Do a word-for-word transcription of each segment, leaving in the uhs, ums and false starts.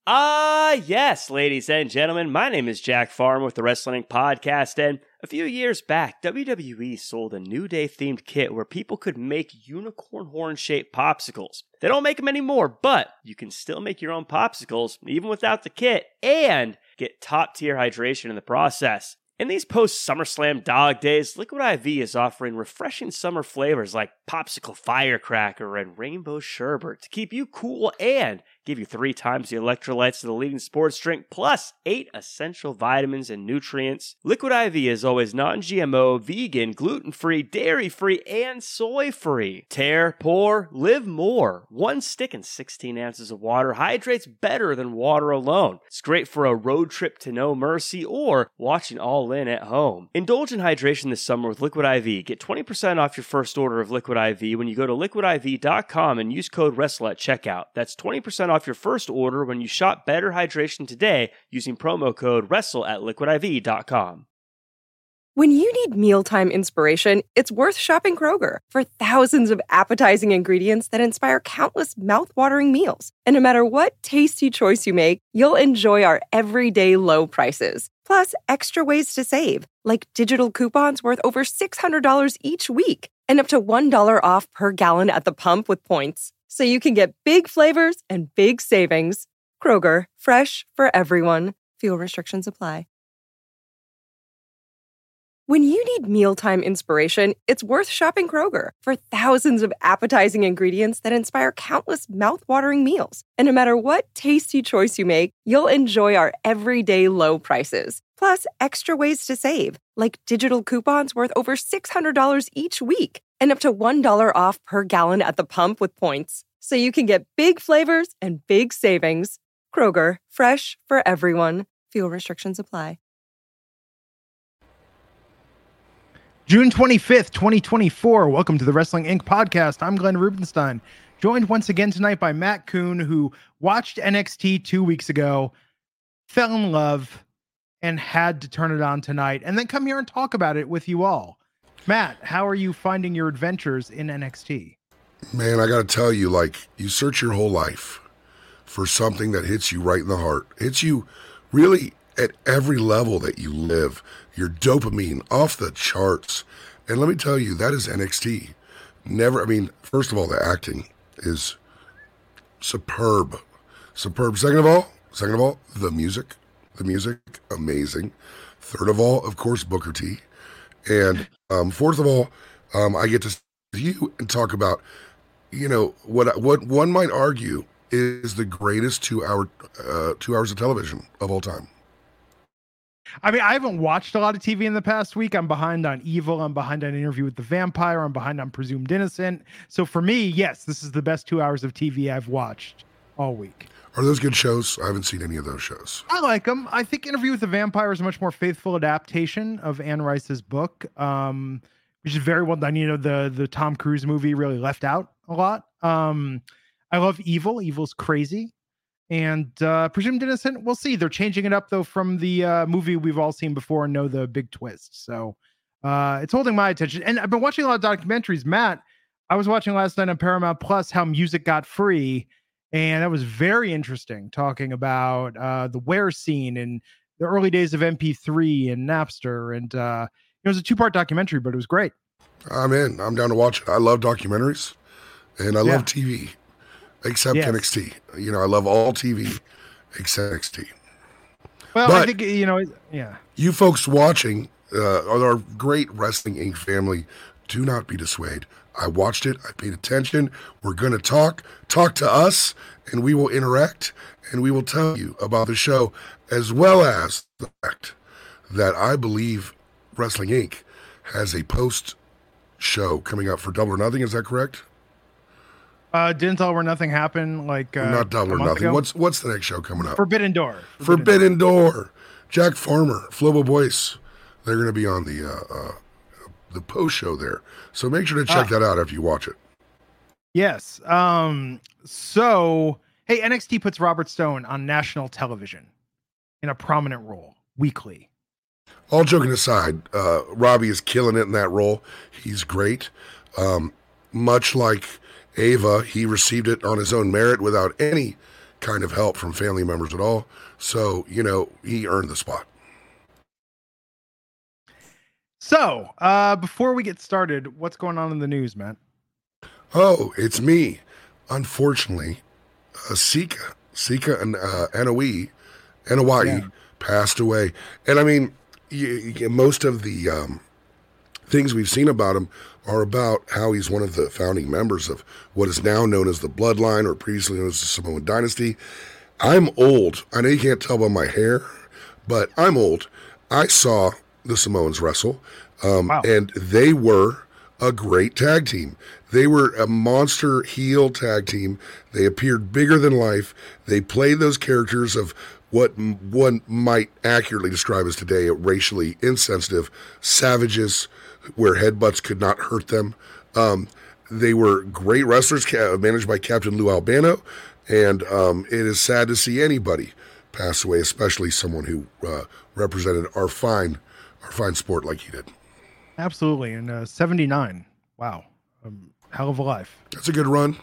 Ah, yes, ladies and gentlemen, my name is Jack Farmer with the Wrestling Inc podcast, and a few years back, W W E sold a New Day themed kit where people could make unicorn horn shaped popsicles. They don't make them anymore, but you can still make your own popsicles, even without the kit, and get top tier hydration in the process. In these post-SummerSlam dog days, Liquid I V is offering refreshing summer flavors like Popsicle Firecracker and Rainbow Sherbet to keep you cool and give you three times the electrolytes of the leading sports drink, plus eight essential vitamins and nutrients. Liquid I V is always non-G M O, vegan, gluten-free, dairy-free, and soy-free. Tear, pour, live more. One stick and sixteen ounces of water hydrates better than water alone. It's great for a road trip to No Mercy or watching All In at home. Indulge in hydration this summer with Liquid I V. Get twenty percent off your first order of Liquid I V when you go to liquid I V dot com and use code WRESTLE at checkout. That's twenty percent off your first order when you shop Better Hydration today using promo code WRESTLE at liquid I V dot com. When you need mealtime inspiration, it's worth shopping Kroger for thousands of appetizing ingredients that inspire countless mouth-watering meals. And no matter what tasty choice you make, you'll enjoy our everyday low prices. Plus, extra ways to save, like digital coupons worth over six hundred dollars each week and up to one dollar off per gallon at the pump with points. So you can get big flavors and big savings. Kroger, fresh for everyone. Fuel restrictions apply. When you need mealtime inspiration, it's worth shopping Kroger for thousands of appetizing ingredients that inspire countless mouth-watering meals. And no matter what tasty choice you make, you'll enjoy our everyday low prices. Plus, extra ways to save, like digital coupons worth over six hundred dollars each week and up to one dollar off per gallon at the pump with points. So you can get big flavors and big savings. Kroger, fresh for everyone. Fuel restrictions apply. June twenty-fifth, twenty twenty-four. Welcome to the Wrestling Inc podcast. I'm Glenn Rubenstein, joined once again tonight by Matt Kuhn, who watched N X T two weeks ago, fell in love, and had to turn it on tonight, and then come here and talk about it with you all. Matt, how are you finding your adventures in N X T? Man, I got to tell you, like, you search your whole life for something that hits you right in the heart. Hits you really at every level that you live. Your dopamine off the charts. And let me tell you, that is N X T. Never, I mean, first of all, the acting is superb. Superb. Second of all, second of all, the music. The music, amazing. Third of all, of course, Booker T. And um, fourth of all, um, I get to see you and talk about, you know, what what one might argue is the greatest two hour uh, two hours of television of all time. I mean, I haven't watched a lot of T V in the past week. I'm behind on Evil. I'm behind on Interview with the Vampire. I'm behind on Presumed Innocent. So for me, yes, this is the best two hours of T V I've watched all week. Are those good shows? I haven't seen any of those shows. I like them. I think Interview with the Vampire is a much more faithful adaptation of Anne Rice's book, um, which is very well done. You know, the the Tom Cruise movie really left out a lot. Um, I love Evil. Evil's crazy. And uh, Presumed Innocent, we'll see. They're changing it up, though, from the uh, movie we've all seen before and know the big twist. So uh, it's holding my attention. And I've been watching a lot of documentaries. Matt, I was watching last night on Paramount Plus how music got free. And that was very interesting, talking about uh, the Where scene and the early days of M P three and Napster. And uh, it was a two-part documentary, but it was great. I'm in. I'm down to watch it. I love documentaries, and I Yeah. love T V, except Yes. N X T. You know, I love all T V except N X T. Well, But- I think, you know, yeah. You folks watching, uh, our great Wrestling Inc family, do not be dissuaded. I watched it. I paid attention. We're going to talk. Talk to us, and we will interact, and we will tell you about the show, as well as the fact that I believe Wrestling Inc has a post-show coming up for Double or Nothing. Is that correct? Uh, didn't All or Nothing happen like uh, Not Double a or month Nothing. ago? What's what's the next show coming up? Forbidden Door. Forbidden Door. Jack Farmer, Flobo Boyce. They're going to be on the uh, uh, the post show there. So make sure to check Ah. that out after you watch it. Yes. Um. So, hey, N X T puts Robert Stone on national television in a prominent role weekly. All joking aside, uh, Robbie is killing it in that role. He's great. Um, much like Ava, he received it on his own merit without any kind of help from family members at all. So, you know, he earned the spot. So, uh, before we get started, what's going on in the news, Matt? Oh, it's me. Unfortunately, uh, Sika, Sika and uh, Anoa'i, Anoa'i yeah. passed away. And I mean, you, you, most of the um, things we've seen about him are about how he's one of the founding members of what is now known as the Bloodline, or previously known as the Samoan Dynasty. I'm old. I know you can't tell by my hair, but I'm old. I saw the Samoans wrestle, um, wow. and they were a great tag team. They were a monster heel tag team. They appeared bigger than life. They played those characters of what one might accurately describe as today racially insensitive savages, where headbutts could not hurt them. Um, they were great wrestlers, ca- managed by Captain Lou Albano, and um, it is sad to see anybody pass away, especially someone who uh, represented our fine, our fine sport like he did. Absolutely, and uh, seventy-nine. Wow, um, hell of a life. That's a good run.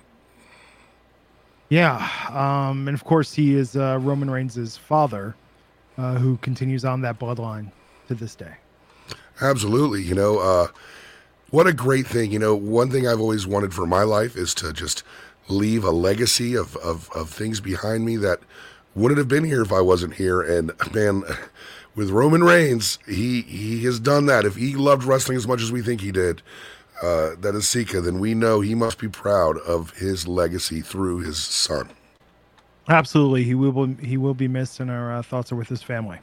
Yeah, um, and of course he is uh, Roman Reigns' father, uh, who continues on that bloodline to this day. Absolutely. You know, uh, what a great thing. You know, one thing I've always wanted for my life is to just leave a legacy of, of, of things behind me that wouldn't have been here if I wasn't here. And man, with Roman Reigns, he, he has done that. If he loved wrestling as much as we think he did, uh, that is Sika, then we know he must be proud of his legacy through his son. Absolutely. He will, he will be missed, and our uh, thoughts are with his family.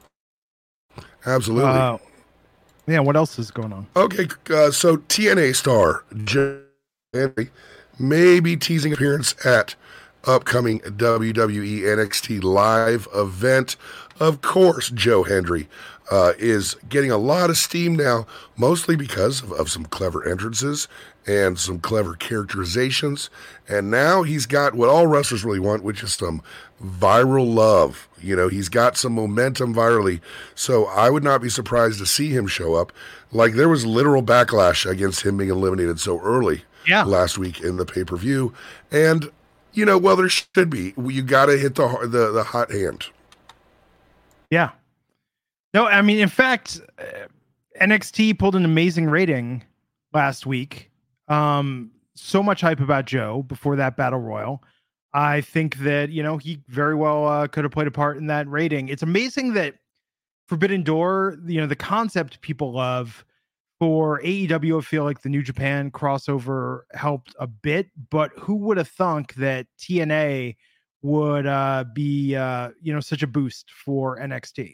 Absolutely. Uh, Yeah, what else is going on? Okay, uh, so T N A star Joe Hendry may be teasing appearance at upcoming W W E N X T live event. Of course, Joe Hendry uh, is getting a lot of steam now, mostly because of, of some clever entrances and some clever characterizations. And now he's got what all wrestlers really want, which is some viral love. You know, he's got some momentum virally. So I would not be surprised to see him show up. Like, there was literal backlash against him being eliminated so early yeah. last week in the pay-per-view. And, you know, well, there should be. You got to hit the, the the hot hand. Yeah. No, I mean, in fact, uh, N X T pulled an amazing rating last week. Um, so much hype about Joe before that battle royal. I think that, you know, he very well uh, could have played a part in that rating. It's amazing that Forbidden Door, you know, the concept people love. For A E W, I feel like the New Japan crossover helped a bit, but who would have thunk that T N A would uh, be, uh, you know, such a boost for N X T?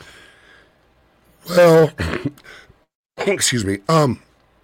Well, excuse me. Um,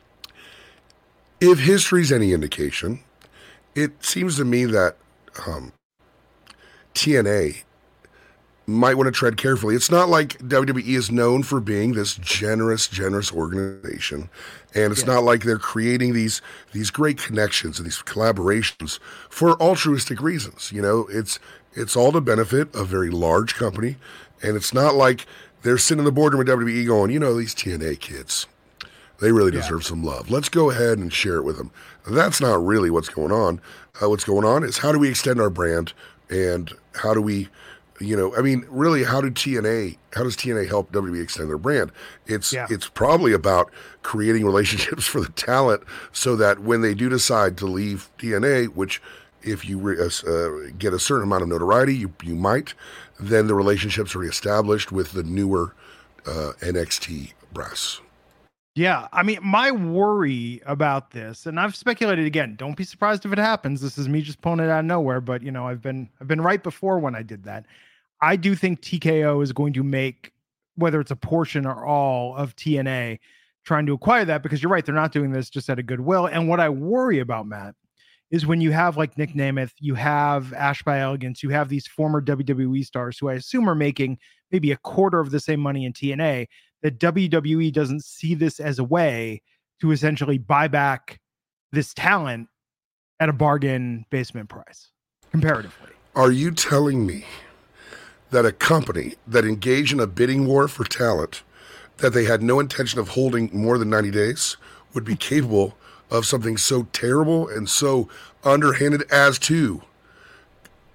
if history's any indication, it seems to me that um, T N A might want to tread carefully. It's not like W W E is known for being this generous, generous organization. And it's yeah. not like they're creating these these great connections and these collaborations for altruistic reasons. You know, it's it's all to benefit a very large company. And it's not like they're sitting in the boardroom at W W E going, you know, these T N A kids, they really deserve yeah. some love. Let's go ahead and share it with them. That's not really what's going on. Uh, what's going on is how do we extend our brand, and how do we, you know, I mean, really, how do T N A, how does T N A help W W E extend their brand? It's yeah. it's probably about creating relationships for the talent so that when they do decide to leave T N A, which if you re, uh, get a certain amount of notoriety, you, you might, then the relationships are reestablished with the newer uh, N X T brass. Yeah, I mean, my worry about this, and I've speculated again, don't be surprised if it happens. This is me just pulling it out of nowhere, but you know, I've been I've been right before when I did that. I do think T K O is going to make, whether it's a portion or all of T N A, trying to acquire that, because you're right, they're not doing this just out of goodwill. And what I worry about, Matt, is when you have like Nick Nemeth, you have Ash by Elegance, you have these former W W E stars who I assume are making maybe a quarter of the same money in T N A, that W W E doesn't see this as a way to essentially buy back this talent at a bargain basement price, comparatively. Are you telling me that a company that engaged in a bidding war for talent that they had no intention of holding more than ninety days would be capable of something so terrible and so underhanded as to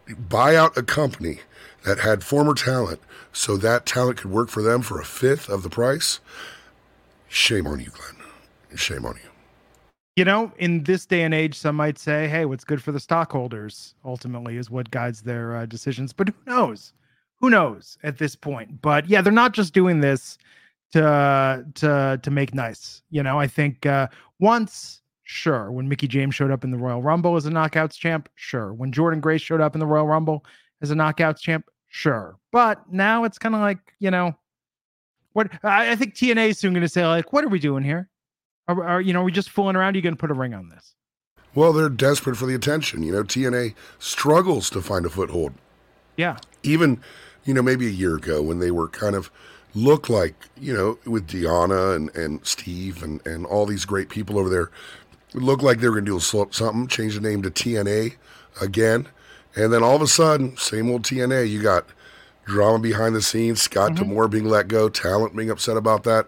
buy out a company that had former talent so that talent could work for them for a fifth of the price. Shame on you, Glenn. Shame on you. You know, in this day and age, some might say, hey, what's good for the stockholders ultimately is what guides their uh, decisions. But who knows? Who knows at this point? But yeah, they're not just doing this to to to make nice. You know, I think uh, once, sure, when Mickie James showed up in the Royal Rumble as a Knockouts champ, sure. When Jordynne Grace showed up in the Royal Rumble as a Knockouts champ, sure. But now it's kind of like, you know, what I, I think T N A is soon going to say, like, what are we doing here? Are, are you know, are we just fooling around? Are you going to put a ring on this? Well, they're desperate for the attention. You know, T N A struggles to find a foothold. Yeah. Even, you know, maybe a year ago when they were kind of looked like, you know, with Deanna and, and Steve and, and all these great people over there, it looked like they were going to do something, change the name to T N A again. And then all of a sudden, same old T N A, you got drama behind the scenes, Scott mm-hmm. D'Amore being let go, talent being upset about that.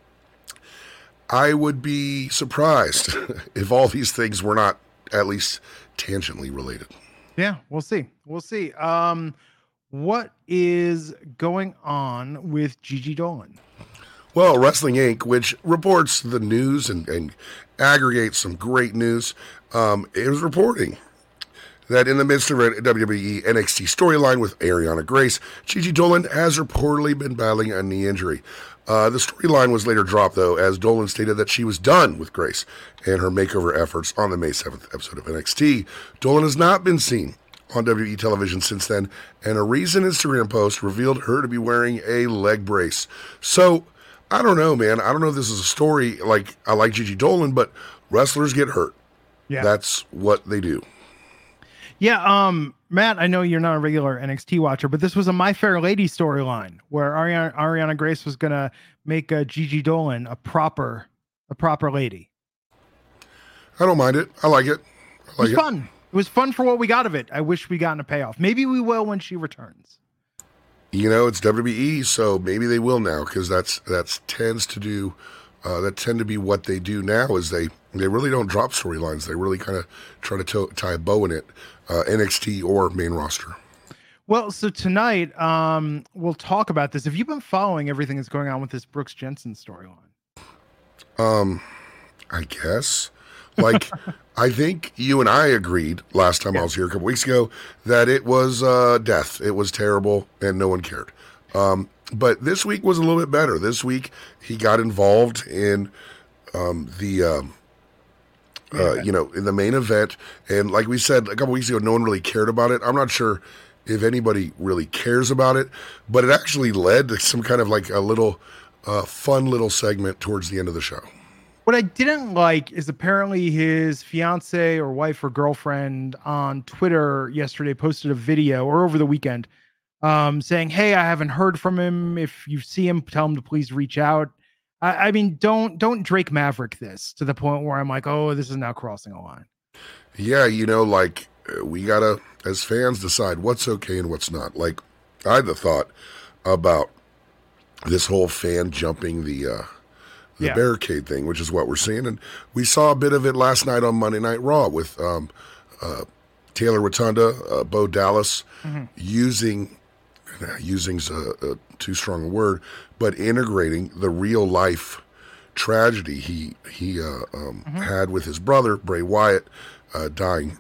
I would be surprised if all these things were not at least tangentially related. Yeah, we'll see. We'll see. Um, what is going on with Gigi Dolan? Well, Wrestling Incorporated, which reports the news and, and aggregates some great news, um, it was reporting that in the midst of a W W E N X T storyline with Ariana Grace, Gigi Dolan has reportedly been battling a knee injury. Uh, the storyline was later dropped, though, as Dolan stated that she was done with Grace and her makeover efforts on the May seventh episode of N X T. Dolan has not been seen on W W E television since then, and a recent Instagram post revealed her to be wearing a leg brace. So, I don't know, man. I don't know if this is a story, like, I like Gigi Dolan, but wrestlers get hurt. Yeah. That's what they do. Yeah, um, Matt, I know you're not a regular N X T watcher, but this was a My Fair Lady storyline where Ariana, Ariana Grace was going to make uh, Gigi Dolan a proper a proper lady. I don't mind it. I like it. I like it was it. fun. It was fun for what we got of it. I wish we gotten a payoff. Maybe we will when she returns. You know, it's W W E, so maybe they will now, because that's that's tends to do uh, that tend to be what they do now. Is they they really don't drop storylines. They really kind of try to to- tie a bow in it. Uh, N X T or main roster. Well, so tonight um, we'll talk about this. Have you been following everything that's going on with this Brooks Jensen storyline? Um, I guess. Like, I think you and I agreed last time yeah. I was here a couple weeks ago that it was uh, death. It was terrible, and no one cared. Um, but this week was a little bit better. This week he got involved in um, the. Um, Uh, you know, in the main event. And like we said a couple weeks ago, no one really cared about it. I'm not sure if anybody really cares about it, but it actually led to some kind of like a little uh, fun little segment towards the end of the show. What I didn't like is apparently his fiance or wife or girlfriend on Twitter yesterday posted a video, or over the weekend, um, saying, hey, I haven't heard from him. If you see him, tell him to please reach out. I, I mean, don't don't Drake Maverick this to the point where I'm like, oh, this is now crossing a line. Yeah, you know, like we gotta, as fans, decide what's okay and what's not. Like, I had the thought about this whole fan jumping the uh, the yeah. barricade thing, which is what we're seeing, and we saw a bit of it last night on Monday Night Raw with um, uh, Taylor Rotunda, uh, Bo Dallas, mm-hmm. using. Using's a, a too strong a word, but integrating the real life tragedy he he uh, um, mm-hmm. had with his brother Bray Wyatt uh, dying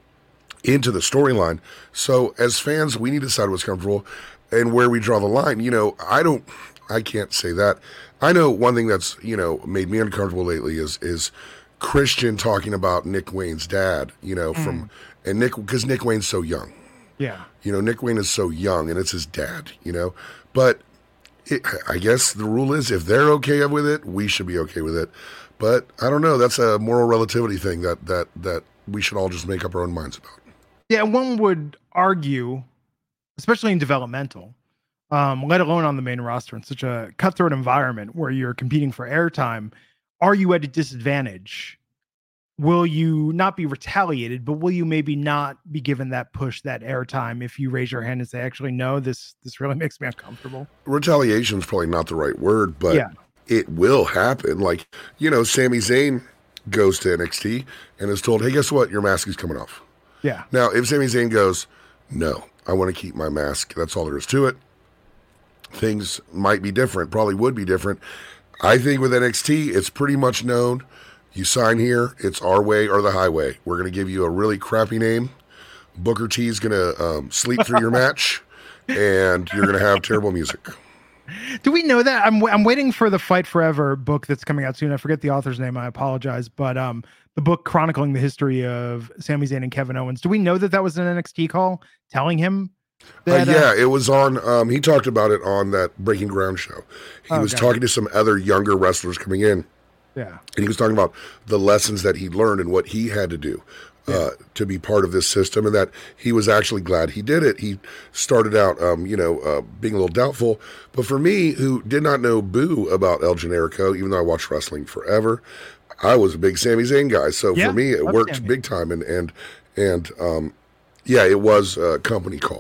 into the storyline. So as fans, we need to decide what's comfortable and where we draw the line. You know, I don't, I can't say that. I know one thing that's you know made me uncomfortable lately is is Christian talking about Nick Wayne's dad. You know, mm. from and Nick because Nick Wayne's so young. Yeah. You know, Nick Wayne is so young, and it's his dad, you know. But it, I guess the rule is if they're okay with it, we should be okay with it. But I don't know. That's a moral relativity thing that that that we should all just make up our own minds about. Yeah, one would argue, especially in developmental, um, let alone on the main roster in such a cutthroat environment where you're competing for airtime, are you at a disadvantage? Will you not be retaliated, but will you maybe not be given that push, that airtime, if you raise your hand and say, actually, no, this this really makes me uncomfortable? Retaliation is probably not the right word, but yeah. it will happen. Like, you know, Sami Zayn goes to N X T and is told, hey, guess what? Your mask is coming off. Yeah. Now, if Sami Zayn goes, No, I want to keep my mask. That's all there is to it. Things might be different, probably would be different. I think with N X T, it's pretty much known. You sign here, it's our way or the highway. We're going to give you a really crappy name. Booker T is going to um, sleep through your match, and you're going to have terrible music. Do we know that? I'm I'm waiting for the Fight Forever book that's coming out soon. I forget the author's name. I apologize, but um, the book chronicling the history of Sami Zayn and Kevin Owens. Do we know that that was an N X T call telling him? That, uh, yeah, uh, it was on. Um, he talked about it on that Breaking Ground show. He oh, was okay. talking to some other younger wrestlers coming in. Yeah, and he was talking about the lessons that he learned and what he had to do. Yeah. Uh, to be part of this system, and that he was actually glad he did it. He started out, um, you know, uh, being a little doubtful. But for me, who did not know boo about El Generico, even though I watched wrestling forever, I was a big Sami Zayn guy. So yeah, for me, it worked Sami. big time. And and and um, yeah, it was a company call.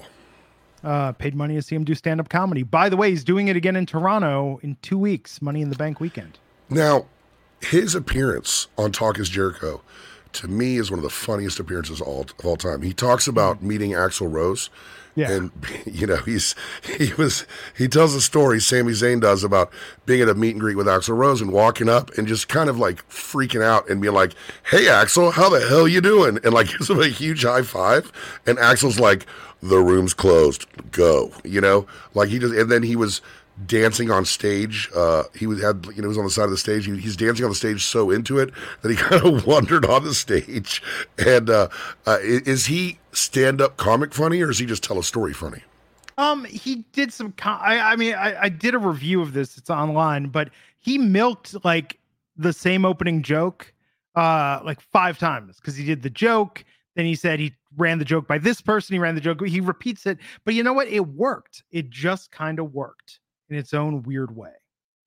Uh, paid money to see him do stand-up comedy. By the way, he's doing it again in Toronto in two weeks. Money in the Bank weekend. Now, his appearance on Talk is Jericho, to me, is one of the funniest appearances of all, of all time. He talks about meeting Axl Rose. Yeah. And, you know, he's, he was, he tells a story, Sami Zayn does, about being at a meet and greet with Axl Rose and walking up and just kind of like freaking out and being like, hey, Axl, how the hell you doing? And like gives him a huge high five. And Axl's like, the room's closed, go, you know, like he just, and then he was dancing on stage. Uh, he was had, you know, he was on the side of the stage. He, he's dancing on the stage so into it that he kind of wandered on the stage. And uh, uh, is he stand-up comic funny, or is he just tell a story funny? Um, he did some. Com- I, I mean, I, I did a review of this. It's online, but he milked like the same opening joke, uh, like five times because he did the joke. Then he said he ran the joke by this person. He ran the joke. He repeats it, but you know what? It worked. It just kind of worked in its own weird way.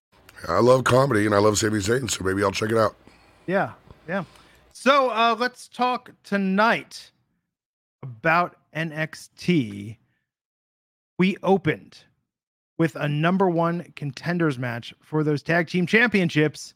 I love comedy and I love Sami Zayn, so maybe I'll check it out. Yeah, yeah. So uh, let's talk tonight about N X T. We opened with a number one contenders match for those tag team championships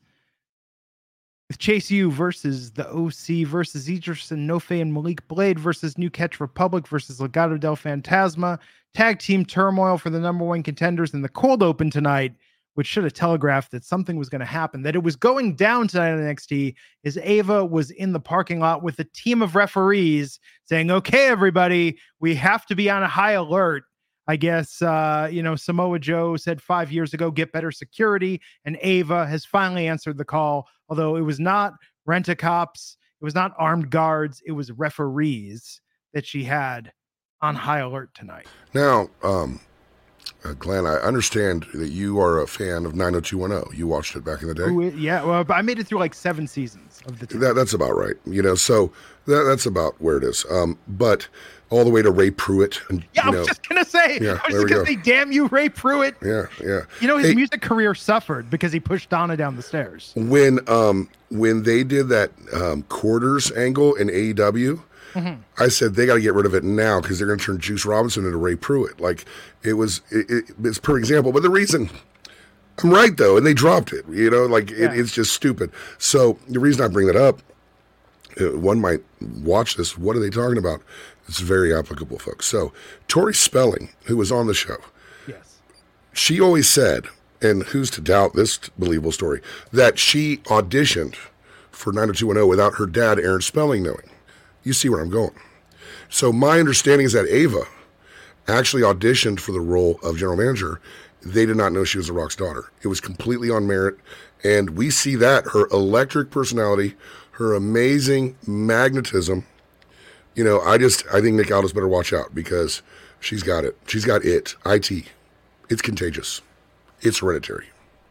with Chase U versus the O C versus Edgerson, Nofe and Malik Blade versus New Catch Republic versus Legado del Fantasma. Tag team turmoil for the number one contenders in the cold open tonight, which should have telegraphed that something was going to happen, that it was going down tonight on N X T, as Ava was in the parking lot with a team of referees saying, okay, everybody, we have to be on a high alert. I guess, uh, you know, Samoa Joe said five years ago, get better security. And Ava has finally answered the call, although it was not rent-a-cops, it was not armed guards, it was referees that she had on high alert tonight. Now, um, uh, Glenn, I understand that you are a fan of nine oh two one oh. You watched it back in the day. Ooh, yeah, well, I made it through like seven seasons of the team. That, that's about right. You know, so that, that's about where it is. Um, but all the way to Ray Pruitt. And, yeah, you I know, was just going to say, yeah, I was there just we going to go. say, damn you, Ray Pruitt. Yeah, yeah. You know, his Hey, music career suffered because he pushed Donna down the stairs. when um when they did that um, quarters angle in A E W, Mm-hmm. I said they got to get rid of it now because they're going to turn Juice Robinson into Ray Pruitt. Like it was, it, it, it's per example. But the reason I'm right though, and they dropped it. You know, like Yeah. it, it's just stupid. So the reason I bring that up, uh, one might watch this. What are they talking about? It's very applicable, folks. So Tori Spelling, who was on the show, Yes. she always said, and who's to doubt this believable story, that she auditioned for nine oh two one oh without her dad, Aaron Spelling, knowing. You see where I'm going. So my understanding is that Ava actually auditioned for the role of general manager. They did not know she was The Rock's daughter. It was completely on merit. And we see that, her electric personality, her amazing magnetism. You know, I just, I think Nick Aldis better watch out because she's got it. She's got it. I T. It's contagious. It's hereditary.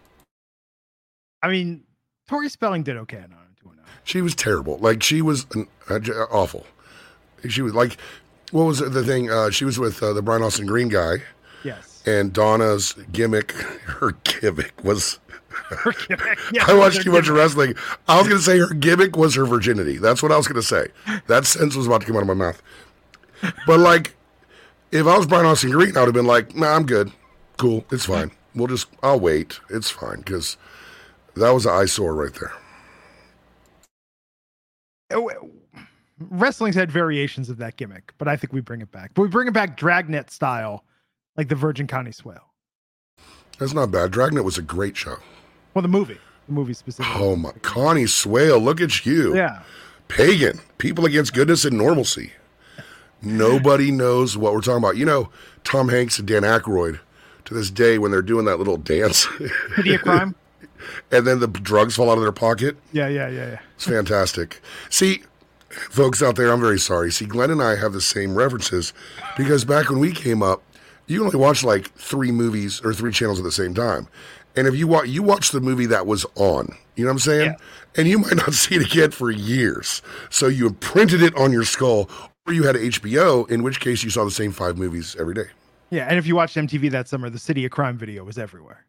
I mean, Tori Spelling did okay on nine oh two one oh. She was terrible. Like, she was an, uh, awful. She was like, what was the thing? Uh, she was with uh, the Brian Austin Green guy. Yes. And Donna's gimmick, her gimmick was, Her gimmick, yeah, I watched her too much gimmick. wrestling. I was going to say her gimmick was her virginity. That's what I was going to say. That sentence was about to come out of my mouth. But like, if I was Brian Austin Green, I would have been like, nah, I'm good. Cool. It's fine. We'll just, I'll wait. It's fine. Because that was an eyesore right there. Oh, wrestling's had variations of that gimmick, but I think we bring it back. But we bring it back Dragnet style, like the Virgin Connie Swale. That's not bad. Dragnet was a great show. Well, the movie. The movie specifically. Oh, my. Connie Swale, look at you. Yeah. Pagan. People against goodness and normalcy. Nobody knows what we're talking about. You know, Tom Hanks and Dan Aykroyd, to this day, when they're doing that little dance. City of Crime? And then the drugs fall out of their pocket. Yeah, yeah, yeah, yeah. It's fantastic. See, folks out there, I'm very sorry. See, Glenn and I have the same references because back when we came up, you only watched like three movies or three channels at the same time. And if you watch, you watch the movie that was on, you know what I'm saying? Yeah. And you might not see it again for years. So you imprinted it on your skull, or you had H B O, in which case you saw the same five movies every day. Yeah, and if you watched M T V that summer, the City of Crime video was everywhere.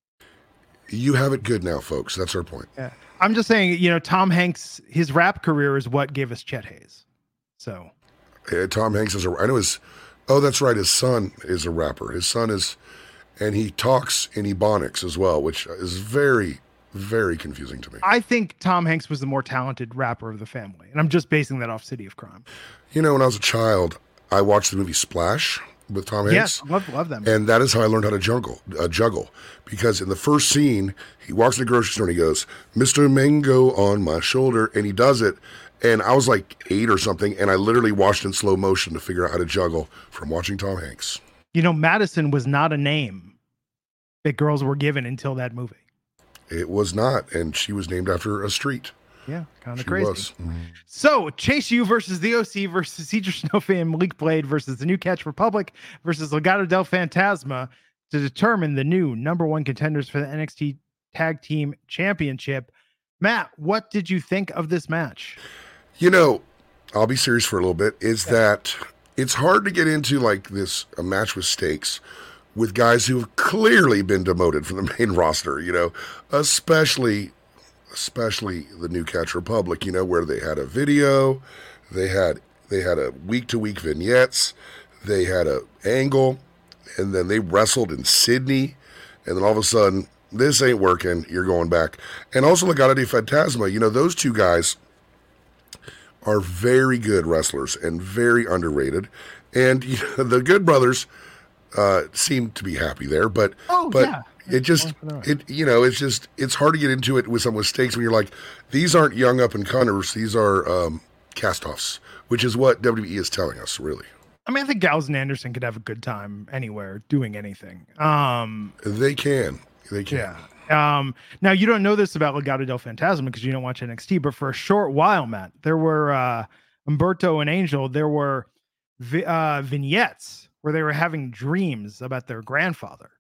You have it good now, folks. That's our point. Yeah. I'm just saying, you know, Tom Hanks, his rap career is what gave us Chet Hayes. So. Uh, Tom Hanks is a, I know his, oh, that's right. His son is a rapper. His son is, and he talks in Ebonics as well, which is very, very confusing to me. I think Tom Hanks was the more talented rapper of the family. And I'm just basing that off City of Crime. You know, when I was a child, I watched the movie Splash with Tom Hanks. Yes, love, love them. And that is how I learned how to juggle, uh, juggle. Because in the first scene, he walks in the grocery store and he goes, Mister Mango on my shoulder. And he does it. And I was like eight or something. And I literally watched in slow motion to figure out how to juggle from watching Tom Hanks. You know, Madison was not a name that girls were given until that movie. It was not. And she was named after a street. Yeah, kind of She crazy. was. So, Chase U versus the O C versus Cedar Snowfin and Malik Blade versus the New Catch Republic versus Legado del Fantasma to determine the new number one contenders for the N X T Tag Team Championship. Matt, what did you think of this match? You know, I'll be serious for a little bit, is yeah. that it's hard to get into like this, a match with stakes with guys who have clearly been demoted from the main roster, you know, especially... especially the New Catch Republic, you know, where they had a video, they had they had a week-to-week vignettes, they had a angle, and then they wrestled in Sydney, and then all of a sudden, this ain't working, you're going back. And also Legado del Fantasma, you know, those two guys are very good wrestlers and very underrated. And you know, the Good Brothers uh, seem to be happy there, but oh, but yeah. It just, it you know, it's just, it's hard to get into it with some with stakes when you're like, these aren't young up and comers, these are um, cast-offs, which is what W W E is telling us, really. I mean, I think Gallows and Anderson could have a good time anywhere doing anything. Um, they can, they can. Yeah. Um, now you don't know this about Legado del Fantasma because you don't watch N X T, but for a short while, Matt, there were uh, Humberto and Angel. There were vi- uh, vignettes where they were having dreams about their grandfather.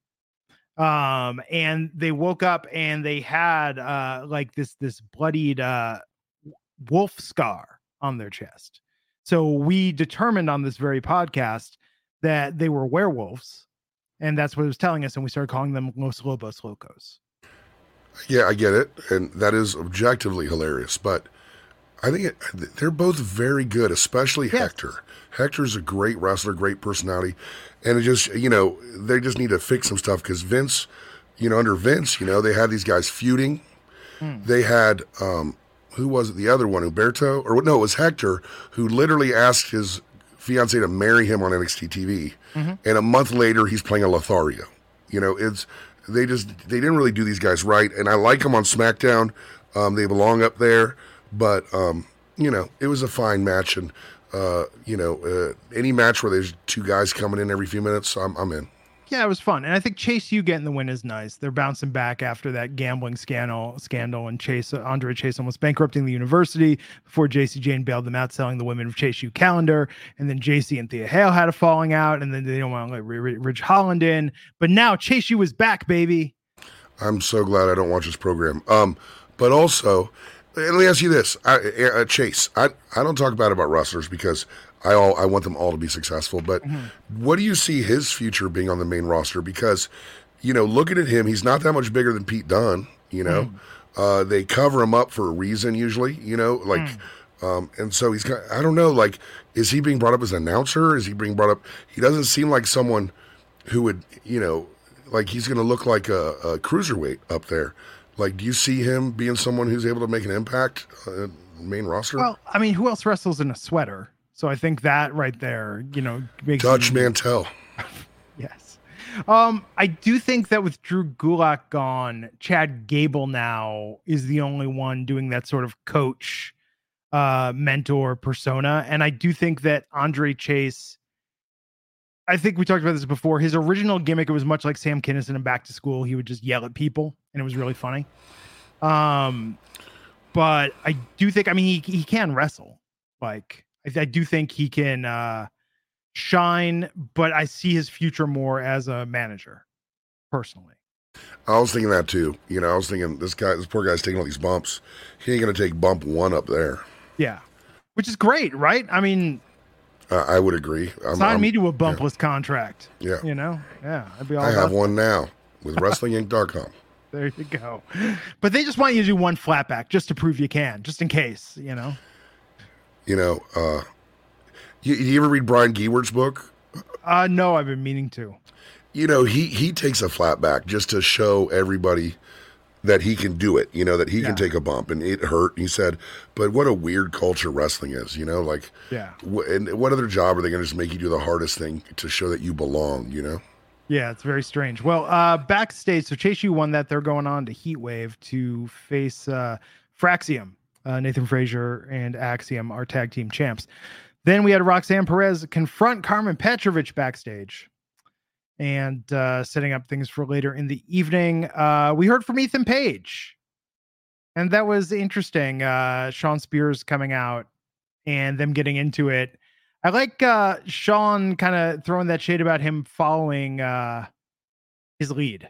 Um, and they woke up and they had, uh, like this, this bloodied, uh, wolf scar on their chest. So we determined on this very podcast that they were werewolves, and that's what it was telling us. And we started calling them Los Lobos Locos. Yeah, I get it. And that is objectively hilarious, but I think it, they're both very good, especially yes. Hector. Hector's a great wrestler, great personality. And it just, you know, they just need to fix some stuff because Vince, you know, under Vince, you know, they had these guys feuding. Mm. They had, um, who was it? The other one, Humberto? Or no, it was Hector, who literally asked his fiance to marry him on N X T T V. Mm-hmm. And a month later, he's playing a Lothario. You know, it's, they just, they didn't really do these guys right. And I like them on SmackDown. Um, they belong up there. But, um, you know, it was a fine match. And, uh, you know, uh, any match where there's two guys coming in every few minutes, I'm, I'm in. Yeah, it was fun. And I think Chase U getting the win is nice. They're bouncing back after that gambling scandal, scandal and Chase, uh, Andre Chase almost bankrupting the university before J C Jane bailed them out, selling the women of Chase U calendar. And then J C and Thea Hale had a falling out. And then they don't want to let Ridge Holland in. But now Chase U is back, baby. I'm so glad I don't watch this program. Um, but also... let me ask you this, I, uh, Chase. I, I don't talk bad about wrestlers because I all I want them all to be successful. But mm-hmm. what do you see his future being on the main roster? Because, you know, looking at him, he's not that much bigger than Pete Dunne. You know, mm. uh, they cover him up for a reason usually. You know, like, mm. um, and so he's got. I don't know. Like, is he being brought up as an announcer? Is he being brought up? He doesn't seem like someone who would, you know, like he's going to look like a, a cruiserweight up there. Like, do you see him being someone who's able to make an impact uh, main roster. Well, I mean, who else wrestles in a sweater? So I think that right there, you know, makes Dutch you, Mantel. Yes. Um, I do think that with Drew Gulak gone, Chad Gable now is the only one doing that sort of coach, uh, mentor persona. And I do think that Andre Chase, I think we talked about this before. His original gimmick, it was much like Sam Kinison in Back to School. He would just yell at people and it was really funny. Um, but I do think, I mean, he, he can wrestle. Like, I, I do think he can, uh, shine, but I see his future more as a manager, personally. I was thinking that too. You know, I was thinking this guy, this poor guy's taking all these bumps. He ain't gonna take bump one up there. Yeah, which is great, right? I mean, uh, I would agree. I'm, sign I'm, me to a bumpless yeah. contract. Yeah, you know, yeah, I'd be all. I have that. one now with Wrestling Inc dot com. There you go. But they just want you to do one flatback just to prove you can, just in case, you know. You know, uh, you, you ever read Brian Gewirt's book? Uh, no, I've been meaning to. You know, he he takes a flat back just to show everybody that he can do it, you know, that he yeah. can take a bump, and it hurt. He said, but what a weird culture wrestling is, you know, like, yeah. Wh- and what other job are they going to just make you do the hardest thing to show that you belong, you know? Yeah, it's very strange. Well, uh, backstage, so Chase U won that. They're going on to Heatwave to face uh, Fraxium. Uh, Nathan Frazier and Axiom are tag team champs. Then we had Roxanne Perez confront Carmen Petrovich backstage and uh, setting up things for later in the evening. Uh, we heard from Ethan Page, and that was interesting. Uh, Sean Spears coming out and them getting into it. I like uh, Sean kind of throwing that shade about him following uh, his lead.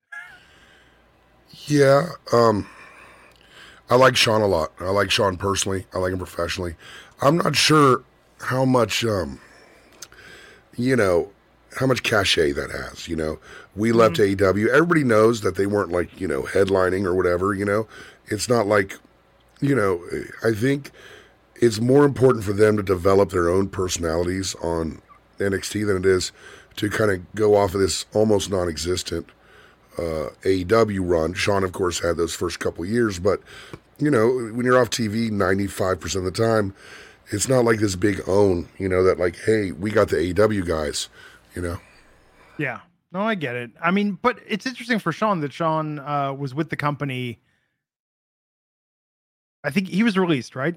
Yeah. Um, I like Sean a lot. I like Sean personally. I like him professionally. I'm not sure how much, um, you know, how much cachet that has, you know. We mm-hmm. left A E W. Everybody knows that they weren't like, you know, headlining or whatever, you know. It's not like, you know, I think it's more important for them to develop their own personalities on N X T than it is to kind of go off of this almost non-existent uh, A E W run. Sean, of course, had those first couple years, but, you know, when you're off T V ninety-five percent of the time, it's not like this big own, you know, that like, hey, we got the A E W guys, you know? Yeah. No, I get it. I mean, but it's interesting for Sean that Sean uh, was with the company. I think he was released, right?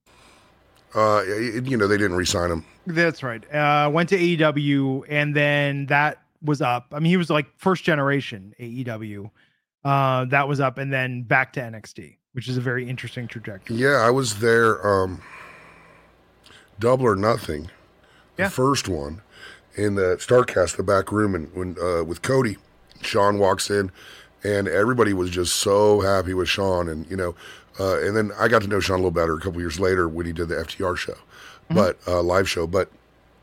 Uh, it, you know, they didn't re-sign him. That's right. Uh, went to A E W, and then that was up. I mean, he was like first generation A E W. Uh, that was up, and then back to N X T, which is a very interesting trajectory. Yeah, I was there. Um, Double or Nothing, the yeah. first one, in the Starcast, the back room, and when uh, with Cody, Sean walks in, and everybody was just so happy with Sean, and you know. Uh, and then I got to know Sean a little better a couple years later when he did the F T R show, mm-hmm. but uh, live show. But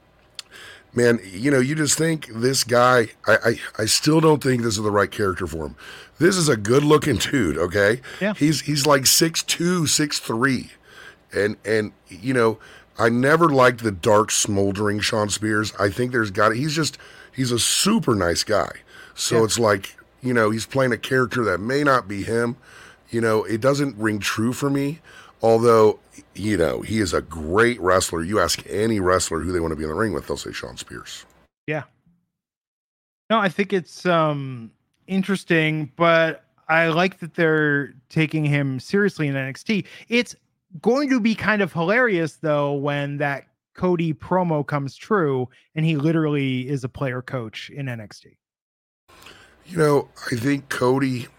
man, you know, you just think this guy. I, I I still don't think this is the right character for him. This is a good-looking dude. Okay, yeah. He's he's like six two, six three, and and you know, I never liked the dark, smoldering Sean Spears. I think there's got. He's just he's a super nice guy. So yeah. It's like, you know, he's playing a character that may not be him. You know, it doesn't ring true for me, although, you know, he is a great wrestler. You ask any wrestler who they want to be in the ring with, they'll say Sean Spears. Yeah. No, I think it's um, interesting, but I like that they're taking him seriously in N X T. It's going to be kind of hilarious, though, when that Cody promo comes true and he literally is a player coach in N X T. You know, I think Cody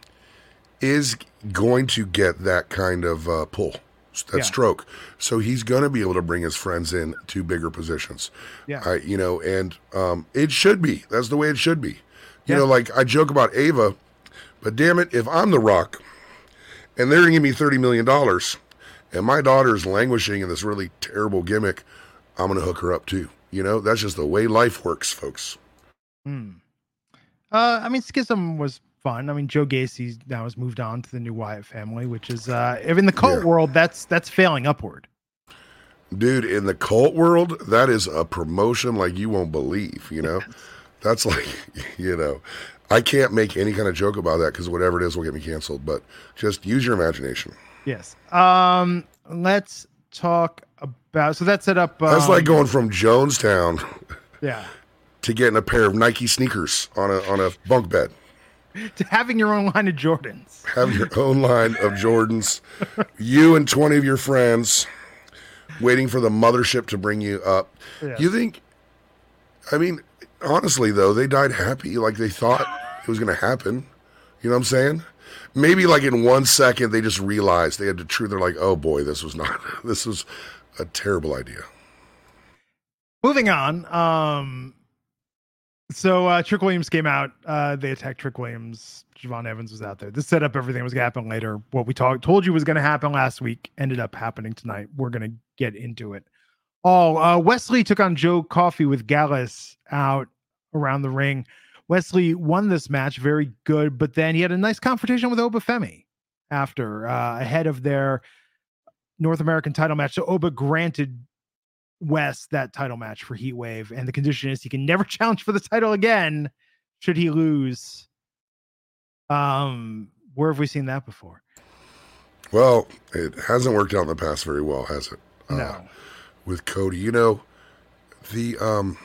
is going to get that kind of uh, pull, that yeah. stroke. So he's going to be able to bring his friends in to bigger positions. Yeah. I, you know, and um, it should be. That's the way it should be. You yeah. know, like I joke about Ava, but damn it, if I'm The Rock and they're going to give me thirty million dollars and my daughter's languishing in this really terrible gimmick, I'm going to hook her up too. You know, that's just the way life works, folks. Hmm. Uh, I mean, Schism was fun. I mean, Joe Gacy now has moved on to the new Wyatt family, which is uh, in the cult yeah. world, that's that's failing upward. Dude, in the cult world, that is a promotion like you won't believe. You know, yes. That's like, you know, I can't make any kind of joke about that because whatever it is will get me canceled. But just use your imagination. Yes. Um. let's talk about. So that set up. Um, That's like going from Jonestown yeah, to getting a pair of Nike sneakers on a on a bunk bed. to having your own line of Jordans. Have your own line of Jordans. You and twenty of your friends waiting for the mothership to bring you up. Yeah. You think, I mean, honestly, though, they died happy. Like they thought it was going to happen. You know what I'm saying? Maybe like in one second, they just realized they had the truth. They're like, oh boy, this was not, this was a terrible idea. Moving on. Um, so uh, Trick Williams came out. Uh, they attacked Trick Williams. Javon Evans was out there. This set up everything that was going to happen later. What we talked, told you was going to happen last week ended up happening tonight. We're going to get into it. All uh, Wesley took on Joe Coffey with Gallus out around the ring. Wesley won this match, very good, but then he had a nice confrontation with Oba Femi after, uh, ahead of their North American title match. So Oba granted Wes that title match for Heat Wave, and the condition is he can never challenge for the title again should he lose. Um, where have we seen that before? Well, it hasn't worked out in the past very well, has it? No. Uh, with Cody, you know, the um.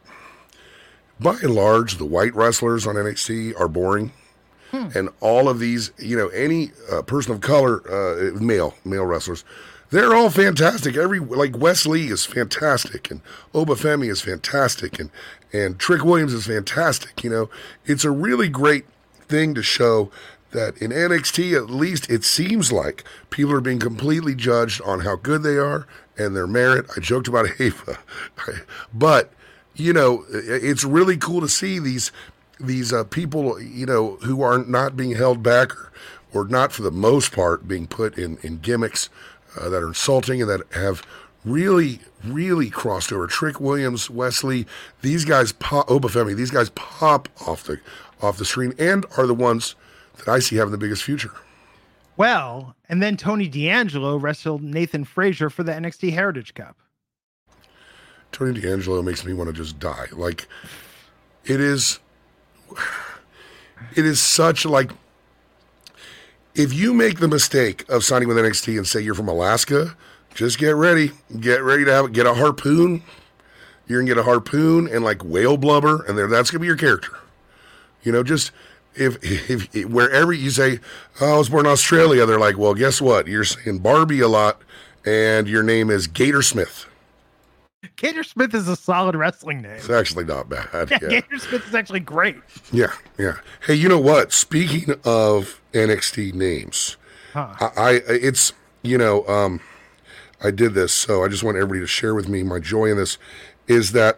By and large, the white wrestlers on N X T are boring. Hmm. And all of these, you know, any uh, person of color, uh, male, male wrestlers, they're all fantastic. Every, like Wesley is fantastic, and Oba Femi is fantastic, and, and Trick Williams is fantastic. You know, it's a really great thing to show that in N X T, at least it seems like people are being completely judged on how good they are and their merit. I joked about Ava, but you know, it's really cool to see these these uh, people, you know, who are not being held back or, or not for the most part being put in, in gimmicks uh, that are insulting and that have really, really crossed over. Trick Williams, Wesley, these guys pop, Oba Femi, these guys pop off the off the screen and are the ones that I see having the biggest future. Well, and then Tony D'Angelo wrestled Nathan Frazier for the N X T Heritage Cup. Tony D'Angelo makes me want to just die. Like, it is, it is such like, if you make the mistake of signing with N X T and say you're from Alaska, just get ready. Get ready to have get a harpoon. You're gonna get a harpoon and like whale blubber, and there that's gonna be your character. You know, just if, if if wherever you say, oh, I was born in Australia, they're like, well, guess what? You're saying Barbie a lot, and your name is Gator Smith. Gator Smith is a solid wrestling name. It's actually not bad. Yeah, Yeah. Gator Smith is actually great. Yeah, yeah. Hey, you know what? Speaking of N X T names, Huh. I, I it's you know, um, I did this, so I just want everybody to share with me my joy in this. Is that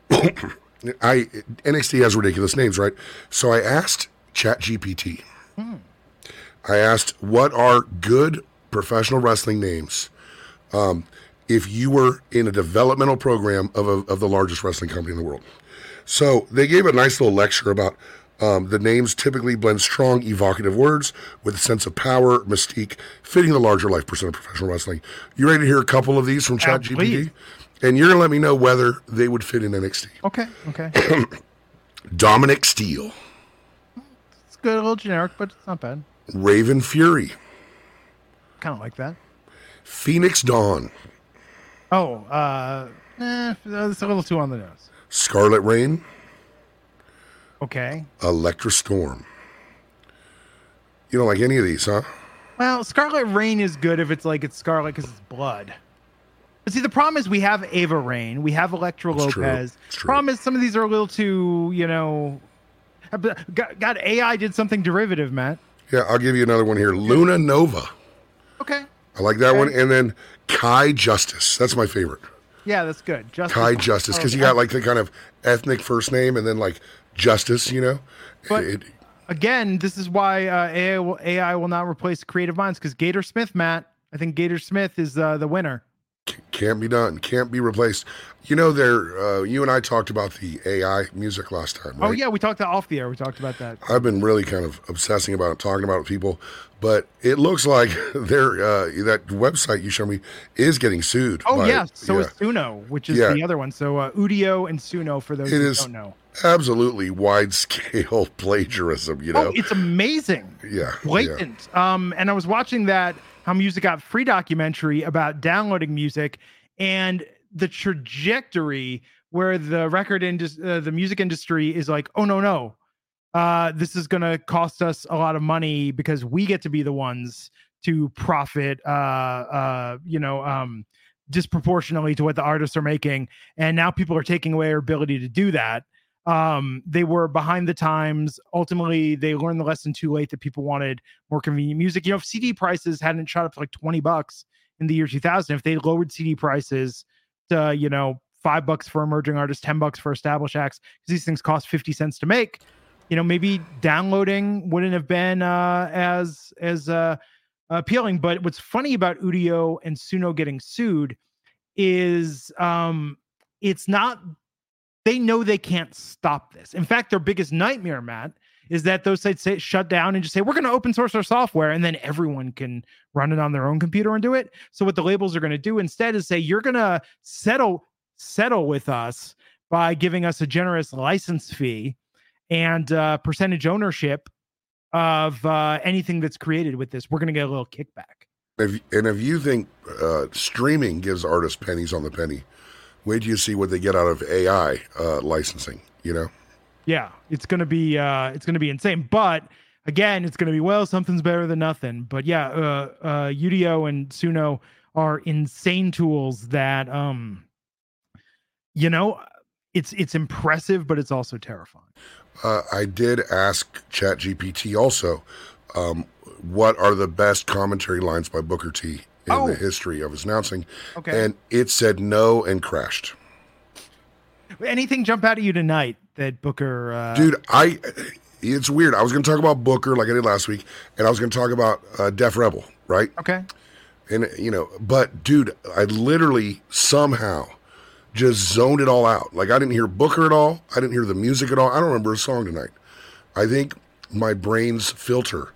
I N X T has ridiculous names, right? So I asked ChatGPT. Hmm. I asked, what are good professional wrestling names? Um. If you were in a developmental program of, a, of the largest wrestling company in the world. So they gave a nice little lecture about um, the names typically blend strong, evocative words with a sense of power, mystique, fitting the larger life persona of professional wrestling. You ready to hear a couple of these from ChatGPT? And you're going to let me know whether they would fit in N X T. Okay, okay. Dominic Steele. It's good, a little generic, but it's not bad. Raven Fury. Kind of like that. Phoenix Dawn. Oh, uh, eh, it's a little too on the nose. Scarlet Rain. Okay. Electra Storm. You don't like any of these, huh? Well, Scarlet Rain is good if it's like it's Scarlet because it's blood. But see, the problem is we have Ava Rain, we have Electra It's true. Lopez. It's true. Problem is some of these are a little too, you know. God, God, A I did something derivative, Matt. Yeah, I'll give you another one here. Luna Nova. Okay. I like that Okay. one. And then Kai Justice. That's my favorite. Yeah, that's good. Justice. Kai Justice. Because you got like the kind of ethnic first name and then like Justice, you know? But It- again, this is why uh, A I, will, A I will not replace creative minds because Gator Smith, Matt, I think Gator Smith is uh, the winner. can't be done. Can't be replaced. You know, there. Uh, you and I talked about the A I music last time, right? Oh, yeah, we talked that off the air. We talked about that. I've been really kind of obsessing about it, talking about it with people, but it looks like their uh, that website you showed me is getting sued. Oh, by- yeah. So yeah. is Suno, which is Yeah. the other one. So uh, Udio and Suno, for those It who is don't know. absolutely wide scale plagiarism, you know? Oh, it's amazing. yeah. Blatant. Um, and I was watching that. How Music Got Free documentary about downloading music and the trajectory where the record industry, uh, the music industry is like, oh, no, no. Uh, this is going to cost us a lot of money because we get to be the ones to profit, uh, uh, you know, um, disproportionately to what the artists are making. And now people are taking away our ability to do that. Um, they were behind the times. Ultimately, they learned the lesson too late that people wanted more convenient music. You know, if C D prices hadn't shot up to like twenty bucks in the year two thousand, if they lowered C D prices to, you know, five bucks for emerging artists, ten bucks for established acts, because these things cost fifty cents to make, you know, maybe downloading wouldn't have been uh, as, as uh, appealing. But what's funny about Udio and Suno getting sued is um, it's not, they know they can't stop this. In fact, their biggest nightmare, Matt, is that those sites say, shut down and just say, we're going to open source our software, and then everyone can run it on their own computer and do it. So what the labels are going to do instead is say, you're going to settle settle with us by giving us a generous license fee and uh, percentage ownership of uh, anything that's created with this. We're going to get a little kickback. If, and if you think uh, streaming gives artists pennies on the penny, wait till you see what they get out of A I uh, licensing, you know? Yeah, it's going to be uh, it's going to be insane. But again, it's going to be, well, something's better than nothing. But yeah, uh, uh, Udio and Suno are insane tools that, um, you know, it's it's impressive, but it's also terrifying. Uh, I did ask ChatGPT also, um, what are the best commentary lines by Booker T in Oh. the history of his announcing? Okay. And it said no and crashed. Anything jump out at you tonight that Booker? Uh, Dude, I it's weird. I was going to talk about Booker like I did last week, and I was going to talk about uh, Def Rebel, right? Okay. And, you know, but dude, I literally somehow just zoned it all out. Like, I didn't hear Booker at all. I didn't hear the music at all. I don't remember a song tonight. I think my brain's filter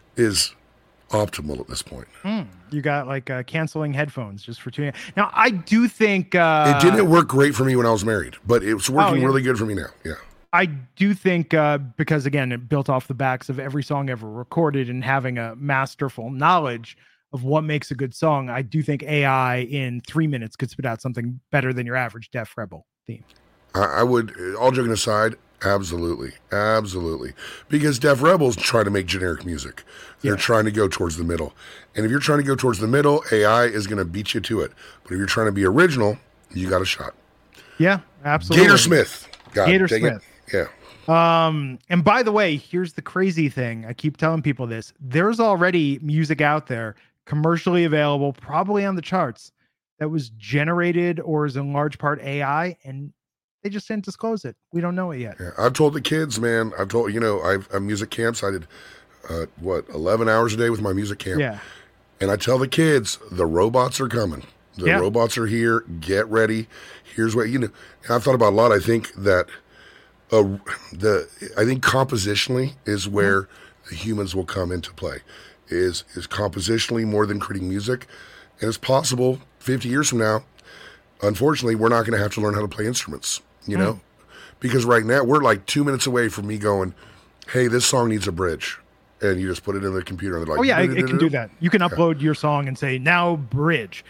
is optimal at this point. Hmm. You got like uh, canceling headphones just for tuning. Now, I do think uh, It didn't work great for me when I was married, but it's working Oh, yeah. really good for me now. Yeah. I do think uh, because, again, it built off the backs of every song ever recorded and having a masterful knowledge of what makes a good song. I do think A I in three minutes could spit out something better than your average Def Rebel theme. I, I would, all joking aside, absolutely. Absolutely. Because Def Rebels try to make generic music. They're Yeah. trying to go towards the middle. And if you're trying to go towards the middle, A I is going to beat you to it. But if you're trying to be original, you got a shot. Yeah, absolutely. Gator Smith. God, Gator dang Smith. It. Yeah. Um, and by the way, here's the crazy thing. I keep telling people this. There's already music out there, commercially available, probably on the charts, that was generated or is in large part A I, and they just didn't disclose it. We don't know it yet. Yeah, I've told the kids, man. I've told, you know, I've, I'm music camps. I did, uh, what, eleven hours a day with my music camp. Yeah. And I tell the kids, the robots are coming. The Yeah. robots are here. Get ready. Here's what, you know, and I've thought about a lot. I think that uh, the, I think compositionally is where the humans will come into play. Is, is compositionally more than creating music. And it's possible fifty years from now, unfortunately, we're not going to have to learn how to play instruments, you know? Because right now, we're like two minutes away from me going, hey, this song needs a bridge. And you just put it in the computer and they're like, Oh yeah, it, it can do that. You can upload your song and say now bridge.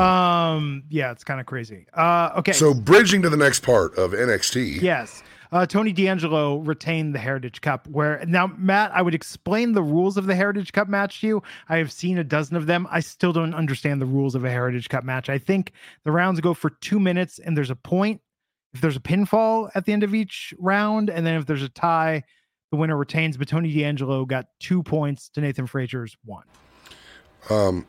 Um, yeah, it's kind of crazy. Uh, okay. So bridging to the next part of N X T. Yes. Uh, Tony D'Angelo retained the Heritage Cup. Where now, Matt, I would explain the rules of the Heritage Cup match to you. I have seen a dozen of them. I still don't understand the rules of a Heritage Cup match. I think the rounds go for two minutes and there's a point. If there's a pinfall at the end of each round, and then if there's a tie, the winner retains. But Tony D'Angelo got two points to Nathan Frazier's one. Um,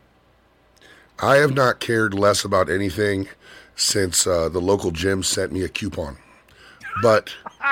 I have not cared less about anything since uh, the local gym sent me a coupon. But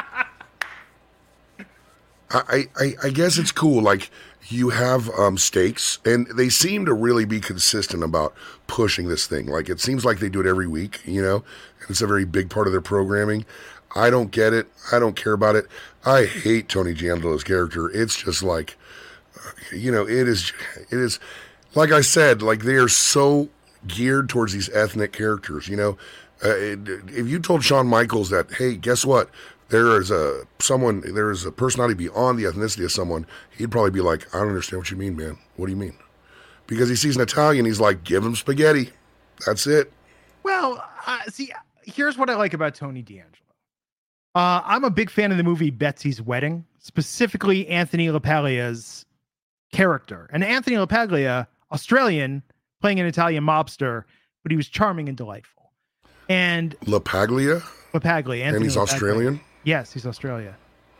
I, I, I guess it's cool. Like, you have um, stakes, and they seem to really be consistent about pushing this thing. Like, it seems like they do it every week, you know, and it's a very big part of their programming. I don't get it. I don't care about it. I hate Tony D'Angelo's character. It's just like, you know, it is, it is, like I said, like they are so geared towards these ethnic characters, you know. Uh, it, if you told Shawn Michaels that, hey, guess what? There is a someone, there is a personality beyond the ethnicity of someone, he'd probably be like, I don't understand what you mean, man. What do you mean? because he sees an Italian. He's like, give him spaghetti. That's it. Well, uh, see, here's what I like about Tony D'Angelo. Uh, I'm a big fan of the movie Betsy's Wedding, specifically Anthony LaPaglia's character. And Anthony LaPaglia, Australian, playing an Italian mobster, but he was charming and delightful. And LaPaglia? LaPaglia. Anthony and he's LaPaglia. Australian? Yes, he's Australia.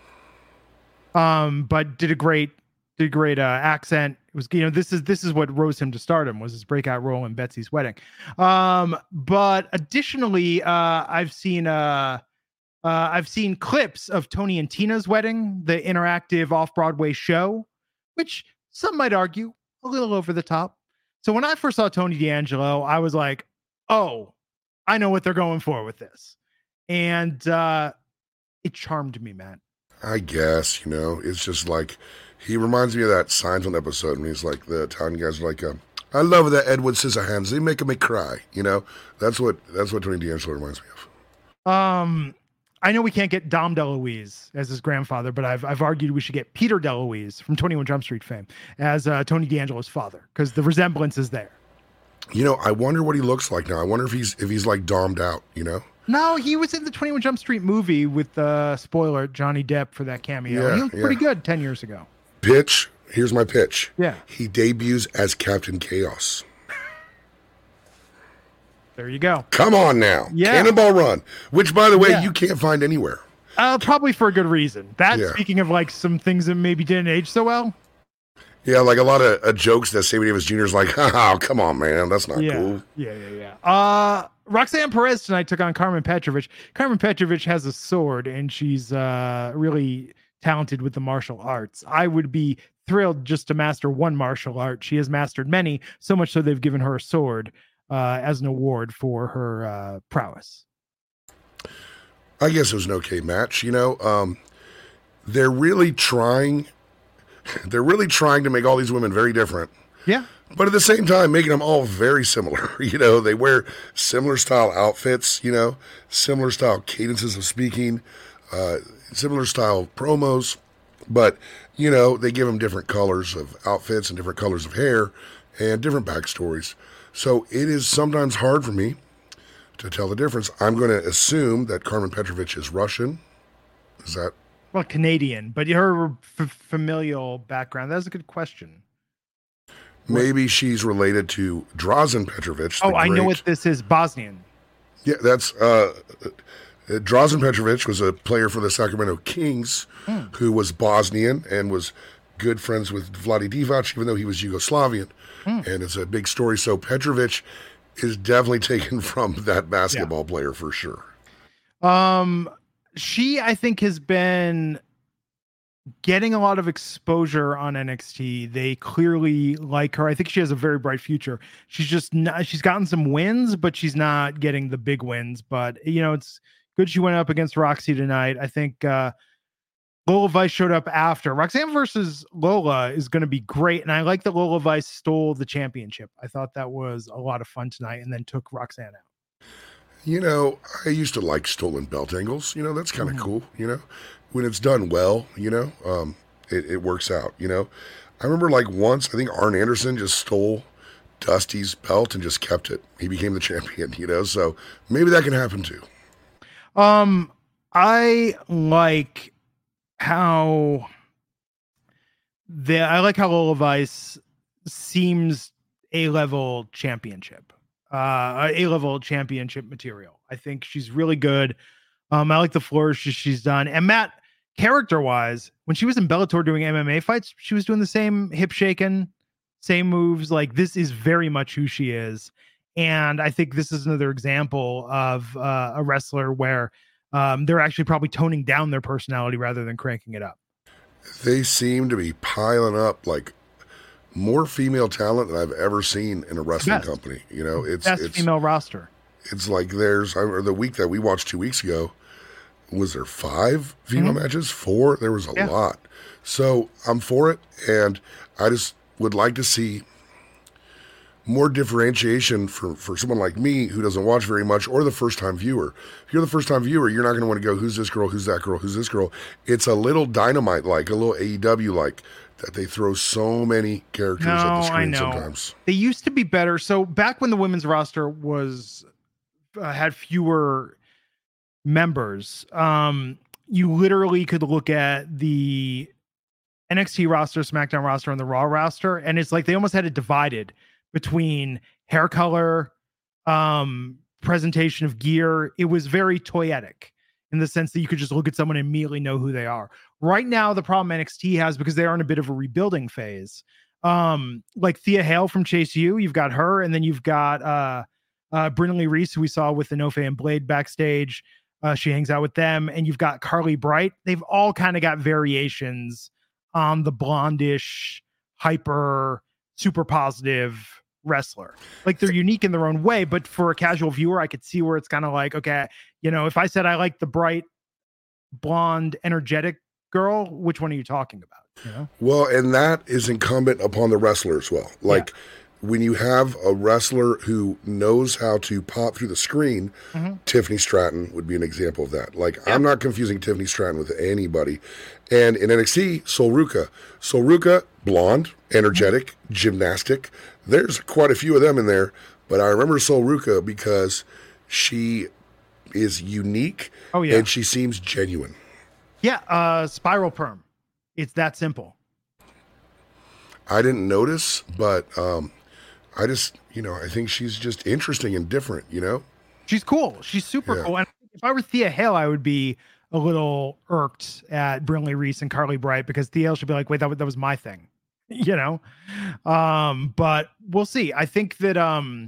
Um, but did a great, did a great uh, accent. It was, you know, this is this is what rose him to stardom, was his breakout role in Betsy's Wedding. Um, but additionally, uh, I've seen uh, uh, I've seen clips of Tony and Tina's Wedding, the interactive off-Broadway show, which some might argue a little over the top. So when I first saw Tony D'Angelo, I was like, oh, I know what they're going for with this. And uh, it charmed me, Matt. I guess, you know, it's just like, he reminds me of that Seinfeld episode when he's like, the Italian guys are like, uh, I love that Edward Scissorhands. They make me cry, you know? That's what that's what Tony D'Angelo reminds me of. Um, I know we can't get Dom DeLuise as his grandfather, but I've I've argued we should get Peter DeLuise from twenty-one Jump Street fame as uh, Tony D'Angelo's father, because the resemblance is there. You know, I wonder what he looks like now. I wonder if he's if he's like dommed out, you know? No, he was in the twenty-one Jump Street movie with, uh, spoiler, Johnny Depp for that cameo. Yeah, he was yeah. pretty good ten years ago. Pitch. Here's my pitch. Yeah. He debuts as Captain Chaos. There you go. Come on now. Yeah. Cannonball Run, which, by the way, Yeah. you can't find anywhere. Uh, probably for a good reason. That, Yeah. speaking of like some things that maybe didn't age so well. Yeah, like a lot of uh, jokes that Sammy Davis Junior is like, oh, come on, man. That's not Yeah. cool. Yeah, yeah, yeah. Uh, Roxanne Perez tonight took on Carmen Petrovich. Carmen Petrovich has a sword, and she's uh, really talented with the martial arts. I would be thrilled just to master one martial art. She has mastered many, so much so they've given her a sword uh, as an award for her uh, prowess. I guess it was an okay match. You know, um, they're really trying. They're really trying to make all these women very different. Yeah. But at the same time, making them all very similar. You know, they wear similar style outfits, you know, similar style cadences of speaking, uh, similar style promos. But, you know, they give them different colors of outfits and different colors of hair and different backstories. So it is sometimes hard for me to tell the difference. I'm going to assume that Carmen Petrovich is Russian. Is that? Well, Canadian, but her f- familial background, that's a good question. Maybe she's related to Drazen Petrovic. Oh, I know great- what this is. Bosnian. Yeah, that's uh, uh, Drazen Petrovic was a player for the Sacramento Kings Hmm. who was Bosnian and was good friends with Vlade Divac, even though he was Yugoslavian. Hmm. And it's a big story. So Petrovic is definitely taken from that basketball player for sure. Um, she, I think, has been getting a lot of exposure on N X T. They clearly like her. I think she has a very bright future. She's just not, she's gotten some wins, but she's not getting the big wins. But, you know, it's good she went up against Roxy tonight. I think uh, Lola Vice showed up after. Roxanne versus Lola is going to be great. And I like that Lola Vice stole the championship. I thought that was a lot of fun tonight and then took Roxanne out. You know, I used to like stolen belt angles. You know, that's kind of Mhm. cool, you know, when it's done well, you know, um, it, it works out, you know. I remember like once, I think Arn Anderson just stole Dusty's belt and just kept it. He became the champion, you know, so maybe that can happen too. Um, I like how the I like how Lola Vice seems A level championship, uh, A level championship material. I think she's really good. Um, I like the flourishes she's done. And Matt, character wise, when she was in Bellator doing M M A fights, she was doing the same hip shaking, same moves. Like, this is very much who she is. And I think this is another example of uh, a wrestler where um, they're actually probably toning down their personality rather than cranking it up. They seem to be piling up like more female talent than I've ever seen in a wrestling Best. company. You know, it's Best it's female roster. it's like there's or the week that we watched two weeks ago, was there five female Mhm. matches? Four? There was a Yeah. lot. So I'm for it, and I just would like to see more differentiation for, for someone like me who doesn't watch very much, or the first time viewer. If you're the first time viewer, you're not going to want to go, who's this girl, who's that girl, who's this girl. It's a little Dynamite like, a little A E W like. that they throw so many characters No, at the screen I know. sometimes. They used to be better. So back when the women's roster was uh, had fewer members, um, you literally could look at the N X T roster, SmackDown roster, and the Raw roster, and it's like they almost had it divided between hair color, um, presentation of gear. It was very toyetic in the sense that you could just look at someone and immediately know who they are. Right now, the problem N X T has, because they are in a bit of a rebuilding phase, um, like Thea Hale from Chase U, you've got her, and then you've got uh, uh, Brynley Reese, who we saw with Inoue and Blade backstage. Uh, she hangs out with them, and you've got Carly Bright. They've all kind of got variations on the blondish, hyper, super positive wrestler. Like they're unique in their own way, but for a casual viewer, I could see where it's kind of like, okay, you know, if I said I like the bright, blonde, energetic girl, which one are you talking about? You know? Well, and that is incumbent upon the wrestler as well. Like yeah. when you have a wrestler who knows how to pop through the screen, mm-hmm. Tiffany Stratton would be an example of that. Like yeah. I'm not confusing Tiffany Stratton with anybody. And in N X T, Sol Ruca. Sol Ruca, blonde, energetic, mm-hmm. gymnastic. There's quite a few of them in there, but I remember Sol Ruca because she is unique oh, yeah. and she seems genuine. Yeah, uh, spiral perm. It's that simple. I didn't notice, but um, I just, you know, I think she's just interesting and different, you know? She's cool. She's super yeah. cool. And if I were Thea Hale, I would be a little irked at Brynley Reese and Carly Bright because Thea Hale should be like, wait, that, that was my thing, you know? Um, but we'll see. I think that um,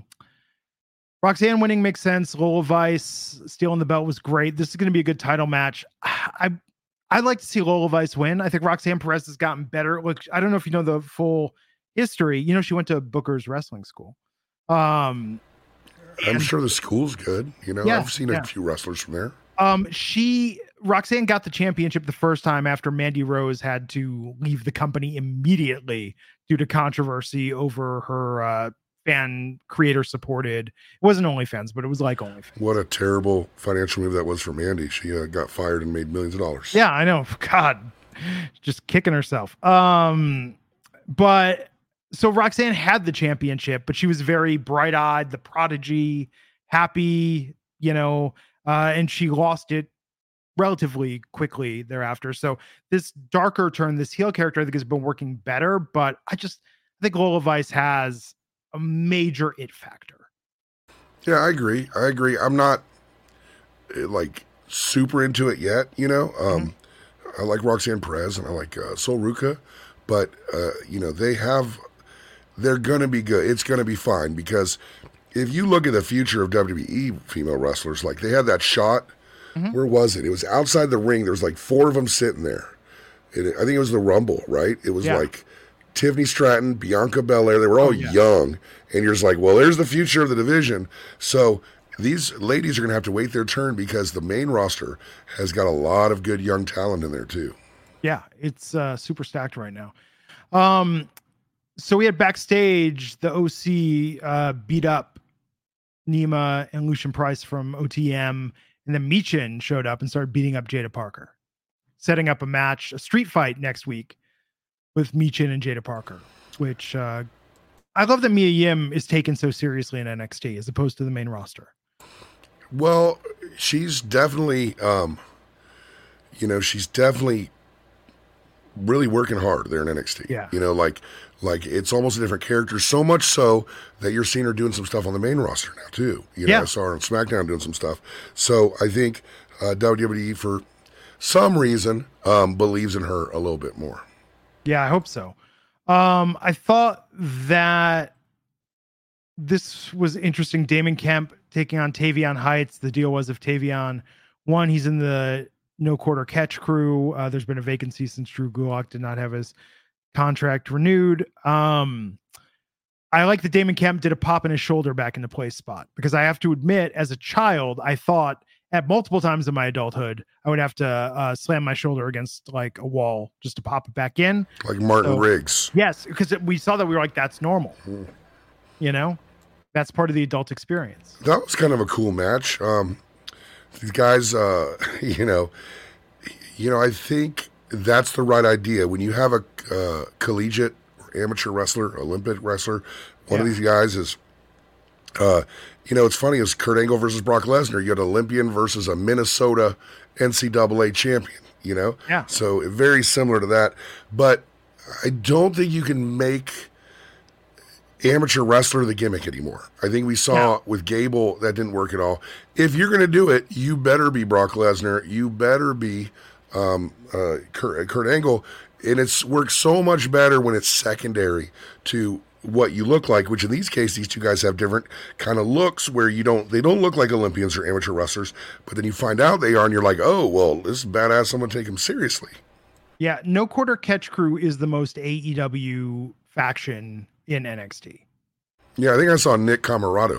Roxanne winning makes sense. Lola Vice stealing the belt was great. This is going to be a good title match. I I'd like to see Lola Vice win. I think Roxanne Perez has gotten better. Look, I don't know if you know the full history. You know, she went to Booker's wrestling school. Um, I'm sure the school's good. You know, yeah, I've seen yeah. a few wrestlers from there. Um, she Roxanne got the championship the first time after Mandy Rose had to leave the company immediately due to controversy over her uh, fan creator supported. It wasn't OnlyFans, but it was like OnlyFans. What a terrible financial move that was for Mandy. She uh, got fired and made millions of dollars. Yeah, I know. God, just kicking herself. Um, but so Roxanne had the championship, but she was very bright eyed, the prodigy, happy, you know, uh, and she lost it relatively quickly thereafter. So this darker turn, this heel character, I think has been working better, but I just I think Lola Vice has a major it factor. Yeah, I agree. I agree. I'm not like super into it yet, you know. Um, mm-hmm. I like Roxanne Perez and I like uh, Sol Ruca, but uh, you know, they have they're gonna be good. It's gonna be fine because if you look at the future of W W E female wrestlers, like they had that shot. Mm-hmm. Where was it? It was outside the ring. There was like four of them sitting there. It, I think it was the Rumble, right? It was yeah. like Tiffany Stratton, Bianca Belair. They were all oh, yeah. young. And you're just like, well, there's the future of the division. So these ladies are going to have to wait their turn because the main roster has got a lot of good young talent in there too. Yeah, it's uh, super stacked right now. Um, so we had backstage, the O C uh, beat up Nima and Lucian Price from O T M. And then Michin showed up and started beating up Jada Parker, setting up a match, a street fight next week with Michin and Jada Parker, which uh, I love that Mia Yim is taken so seriously in N X T as opposed to the main roster. Well, she's definitely, um, you know, she's definitely really working hard there in N X T. Yeah. You know, like, like it's almost a different character, so much so that you're seeing her doing some stuff on the main roster now too. You know, yeah. I saw her on SmackDown doing some stuff. So I think uh, W W E, for some reason, um, believes in her a little bit more. Yeah, I hope so. Um, I thought that this was interesting. Damon Kemp taking on Tavion Heights. The deal was if Tavion won, he's in the no quarter catch crew. Uh, there's been a vacancy since Drew Gulak did not have his contract renewed. Um, I like that Damon Kemp did a pop in his shoulder back into place spot because I have to admit, as a child, I thought at multiple times in my adulthood, I would have to uh, slam my shoulder against like a wall just to pop it back in. Like Martin so, Riggs. Yes, because we saw that we were like, that's normal. Mm. You know, that's part of the adult experience. That was kind of a cool match. Um, these guys, uh, you know, you know, I think that's the right idea. When you have a uh, collegiate or amateur wrestler, Olympic wrestler, one Yeah. of these guys is, uh, you know, it's funny, it's Kurt Angle versus Brock Lesnar. You had an Olympian versus a Minnesota N C double A champion, you know? Yeah. So very similar to that. But I don't think you can make amateur wrestler the gimmick anymore. I think we saw No. with Gable that didn't work at all. If you're going to do it, you better be Brock Lesnar. You better be um, uh, Kurt, Kurt Angle. And it's works so much better when it's secondary to what you look like, which in these cases, these two guys have different kind of looks where you don't, they don't look like Olympians or amateur wrestlers, but then you find out they are and you're like, oh, well, this is badass. Someone take him seriously. Yeah, No Quarter Catch Crew is the most A E W faction in N X T. Yeah, I think I saw Nick Camarado.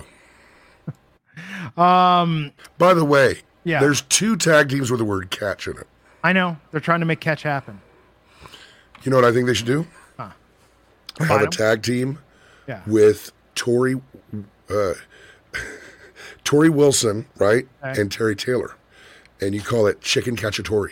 Um, By the way, yeah, there's two tag teams with the word catch in it. I know they're trying to make catch happen. You know what I think they should do? Huh. Have Combine a 'em? tag team Yeah, with Tori, uh, Tori Wilson, right, Okay. and Terry Taylor, and you call it Chicken Cacciatore.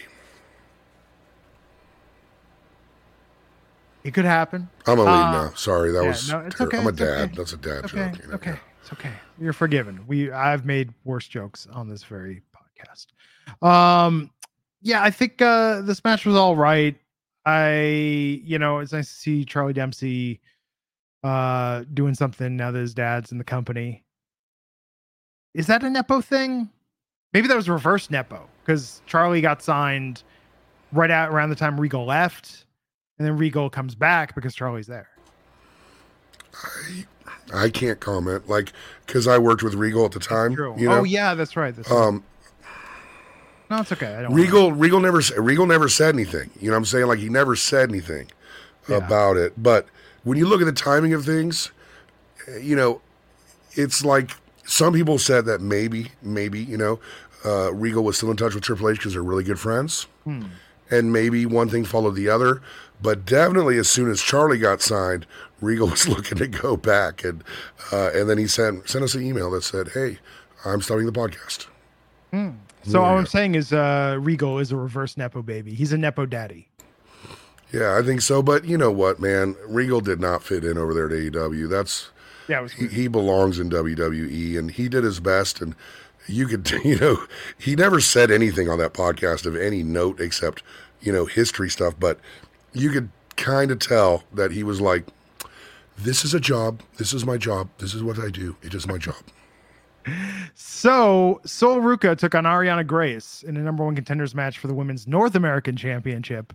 it could happen. I'm a lead Uh, now. Sorry, that yeah, was. no, it's ter- okay, I'm a it's dad. okay. That's a dad Okay, joke. You know? okay, it's okay. You're forgiven. We I've made worse jokes on this very podcast. Um, yeah, I think uh, this match was all right. I, you know, it's nice to see Charlie Dempsey uh, doing something now that his dad's in the company. Is that a Nepo thing? Maybe that was reverse Nepo because Charlie got signed right at around the time Regal left, and then Regal comes back because Charlie's there. I, I can't comment, like, because I worked with Regal at the time. True. You know? Oh yeah, that's right. That's right. Um, No, it's okay. I don't Regal, Regal never, s- Regal never said anything. You know what I'm saying? Like he never said anything Yeah. about it. But when you look at the timing of things, eh, you know, it's like some people said that maybe, maybe, you know, uh, Regal was still in touch with Triple H because they're really good friends, Hmm. and maybe one thing followed the other. But definitely, as soon as Charlie got signed, Regal was looking to go back, and uh, and then he sent sent us an email that said, "Hey, I'm starting the podcast." So There all you I'm go. saying is uh Regal is a reverse Nepo baby. He's a Nepo daddy. Yeah, I think so. But you know what, man? Regal did not fit in over there at A E W. That's Yeah, it was he, he belongs in W W E, and he did his best. And you could, you know, he never said anything on that podcast of any note except, you know, history stuff. But you could kind of tell that he was like, "This is a job. This is my job. This is what I do. It is my job." So Sol Ruca took on Ariana Grace in a number one contenders match for the Women's North American Championship.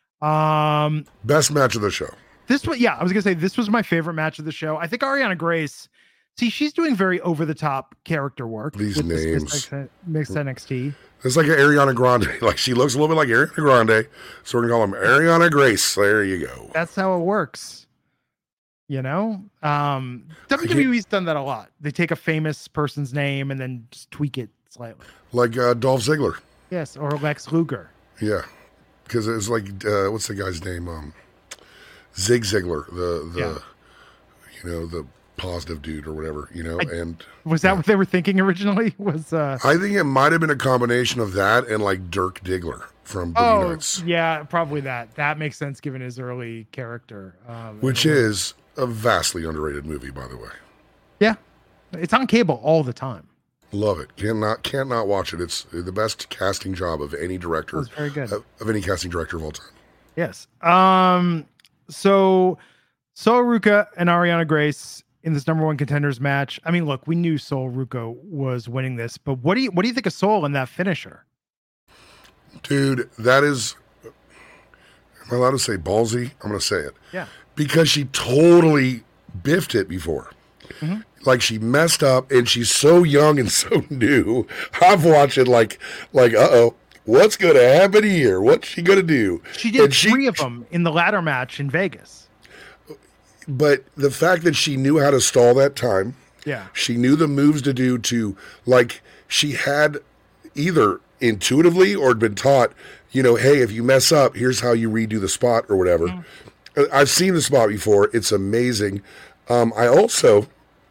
Um Best match of the show. this was yeah, I was gonna say this was my favorite match of the show. I think Ariana Grace, see, she's doing very over the top character work. These with this names. mixed, mixed N X T. It's like an Ariana Grande. Like she looks a little bit like Ariana Grande, so we're gonna call him Ariana Grace. There you go. That's how it works. You know, um, W W E's done that a lot. They take a famous person's name and then just tweak it slightly. Like uh, Dolph Ziggler. Yes, or Lex Luger. Yeah, because it's like uh, what's the guy's name? Um, Zig Ziglar, the the Yeah. you know the positive dude or whatever. You know, I- and Was that what they were thinking originally? Was uh I think it might have been a combination of that and like Dirk Diggler from Boogie oh Nights, yeah, probably that. That makes sense given his early character. Um, which and- is a vastly underrated movie, by the way. yeah, it's on cable all the time. Love it. Cannot can't not watch it. It's the best casting job of any It director was very good. of, of any casting director of all time. Yes. Um. So, Sol Ruca and Ariana Grace in this number one contenders match. I mean, look, we knew Sol Ruca was winning this, but what do you what do you think of Sol in that finisher? Dude, that is. Am I allowed to say ballsy? I'm going to say it. Yeah. Because she totally biffed it before. Mhm. Like she messed up and she's so young and so new. I'm watching like, like, uh-oh, what's going to happen here? What's she going to do? She did And she- three of them in the ladder match in Vegas. But the fact that she knew how to stall that time, Yeah. she knew the moves to do to, like, she had either intuitively or had been taught, you know, hey, if you mess up, here's how you redo the spot or whatever. Mm. I've seen the spot before. It's amazing. Um, I also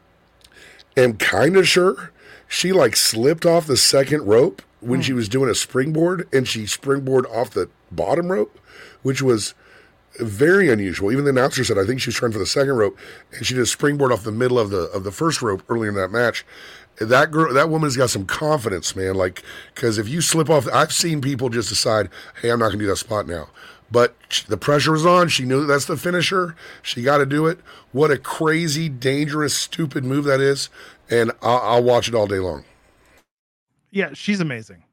am kind of sure she, like, slipped off the second rope when Mm. she was doing a springboard, and she springboard off the bottom rope, which was very unusual. Even the announcer said, I think she was trying for the second rope, and she did a springboard off the middle of the of the first rope earlier in that match. That girl, that woman's got some confidence, man. Like, because if you slip off, I've seen people just decide, hey, I'm not going to do that spot now. But the pressure was on. She knew that's the finisher. She got to do it. What a crazy, dangerous, stupid move that is. And I'll, I'll watch it all day long. Yeah, she's amazing.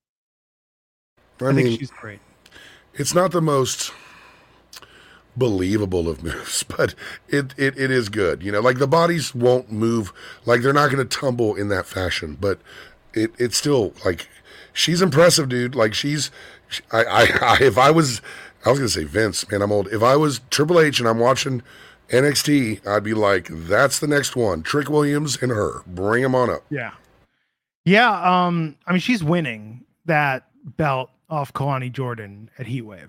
I, I mean, think she's great. It's not the most believable of moves, but it, it it is good. You know, like the bodies won't move, like they're not going to tumble in that fashion, but it it's still like she's impressive, dude. Like she's, I, I, I if I was, I was going to say Vince, man, I'm old. If I was Triple H and I'm watching N X T, I'd be like, that's the next one. Trick Williams and her, bring them on up. Yeah. Yeah. Um, I mean, she's winning that belt off Kalani Jordan at Heatwave.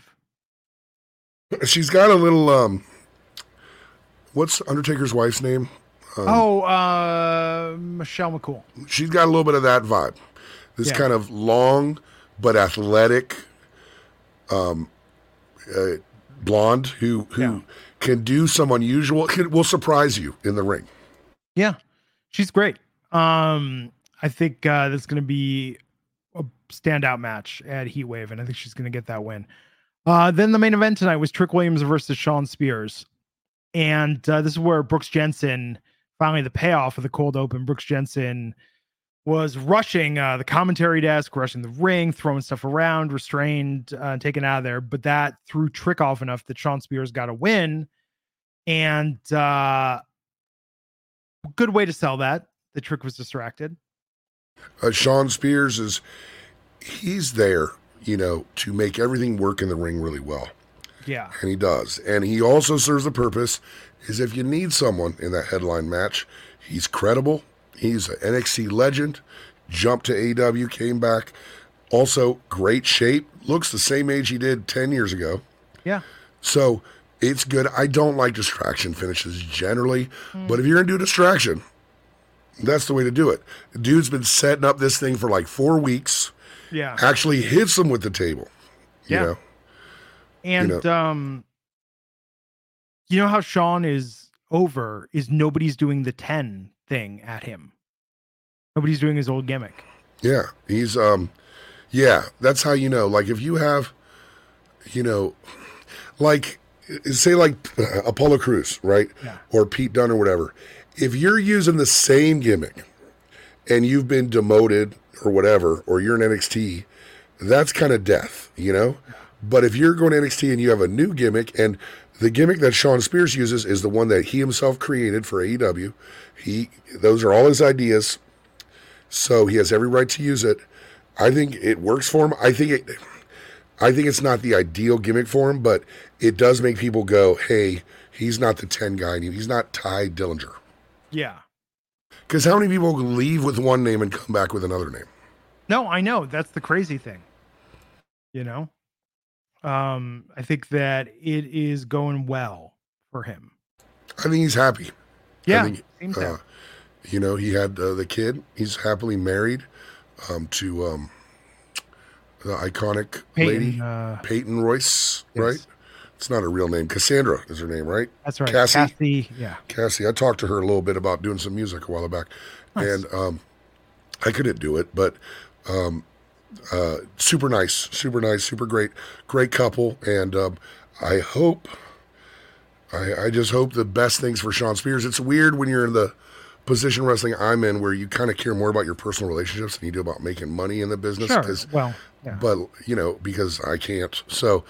She's got a little, um, what's Undertaker's wife's name? Um, oh, uh, Michelle McCool. She's got a little bit of that vibe. This Yeah. kind of long but athletic um, uh, blonde who who Yeah. can do some unusual, can, will surprise you in the ring. Yeah, she's great. Um, I think uh, that's going to be a standout match at Heatwave, and I think she's going to get that win. Uh, then the main event tonight was Trick Williams versus Shawn Spears. And uh, this is where Brooks Jensen, finally the payoff of the cold open, Brooks Jensen was rushing uh, the commentary desk, rushing the ring, throwing stuff around, restrained, uh, taken out of there. But that threw Trick off enough that Shawn Spears got a win. And uh, good way to sell that. The Trick was distracted. Uh, Shawn Spears is, he's there, you know, to make everything work in the ring really well. Yeah. And he does. And he also serves the purpose is if you need someone in that headline match, he's credible. He's an N X T legend, jumped to A E W, came back. Also, great shape. Looks the same age he did ten years ago. Yeah. So it's good. I don't like distraction finishes generally, Mm. but if you're going to do distraction, that's the way to do it. Dude's been setting up this thing for like four weeks. Yeah. Actually hits him with the table. You Yeah. know? And, you know. um, you know how Shawn is over is nobody's doing the ten thing at him. Nobody's doing his old gimmick. Yeah. He's, um, yeah, that's how you know. Like if you have, you know, like, say like uh, Apollo Crews, right? Yeah. Or Pete Dunne or whatever. If you're using the same gimmick and you've been demoted or whatever, or you're in N X T, that's kind of death, you know? But if you're going to N X T and you have a new gimmick, and the gimmick that Shawn Spears uses is the one that he himself created for A E W, he those are all his ideas, so he has every right to use it. I think it works for him. I think it, I think it's not the ideal gimmick for him, but it does make people go, hey, he's not the ten guy anymore. He's not Ty Dillinger. Yeah. Because how many people leave with one name and come back with another name? No, I know. That's the crazy thing. You know? Um, I think that it is going well for him. I think he's happy. Yeah. I think, seems uh, so. you know, he had uh, the kid. He's happily married um, to um, the iconic Peyton, lady, uh, Peyton Royce, yes. right? It's not her real name. Cassandra is her name, right? That's right. Cassie? Cassie. Yeah. Cassie. I talked to her a little bit about doing some music a while back. Nice. And um, I couldn't do it, but um, uh, super nice, super nice, super great, great couple. And um, I hope, I, I just hope the best things for Shawn Spears. It's weird when you're in the position wrestling I'm in where you kind of care more about your personal relationships than you do about making money in the business. Sure. 'cause- Well, yeah. But, you know, because I can't. So,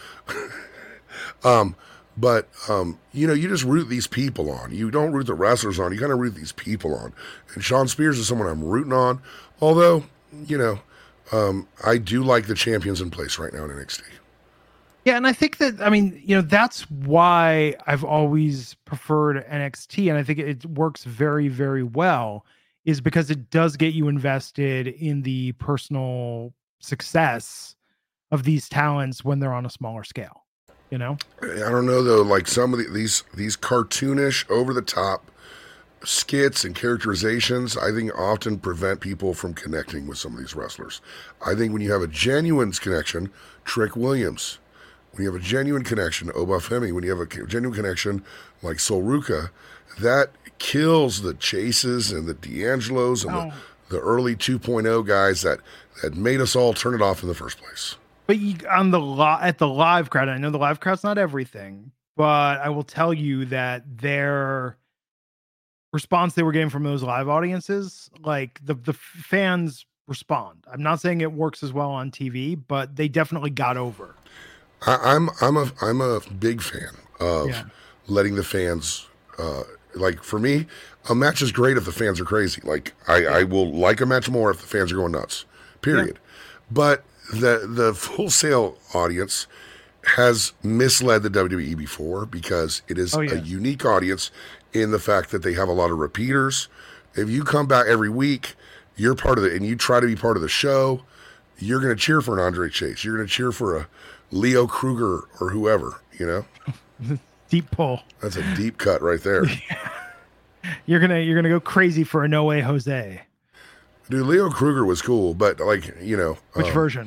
um, but, um, you know, you just root these people on. You don't root the wrestlers on. You kind of root these people on. And Shawn Spears is someone I'm rooting on. Although, you know, um, I do like the champions in place right now in N X T. Yeah, and I think that, I mean, you know, that's why I've always preferred N X T, and I think it works very, very well, is because it does get you invested in the personal success of these talents when they're on a smaller scale, you know? I don't know though, like some of the, these these cartoonish, over the top skits and characterizations, I think often prevent people from connecting with some of these wrestlers. I think when you have a genuine connection, Trick Williams, when you have a genuine connection, Obafemi, when you have a genuine connection like Sol Ruca, that kills the Chases and the D'Angelos and Oh. the, the early two point oh guys that, that made us all turn it off in the first place. But you, on the li- at the live crowd, I know the live crowd's not everything, but I will tell you that their response they were getting from those live audiences, like the the fans respond. I'm not saying it works as well on T V, but they definitely got over. I, I'm I'm a I'm a big fan of Yeah. letting the fans. Uh, like for me, a match is great if the fans are crazy. Like I, I will like a match more if the fans are going nuts. Period. But the the Full Sail audience has misled the W W E before because it is Oh, yeah. a unique audience in the fact that they have a lot of repeaters. If you come back every week, you're part of it, and you try to be part of the show, you're going to cheer for an Andre Chase. You're going to cheer for a Leo Kruger or whoever, you know? Deep pull. That's a deep cut right there. You're gonna you're gonna go crazy for a No Way Jose. Dude, Leo Kruger was cool, but like, you know. Which um, version?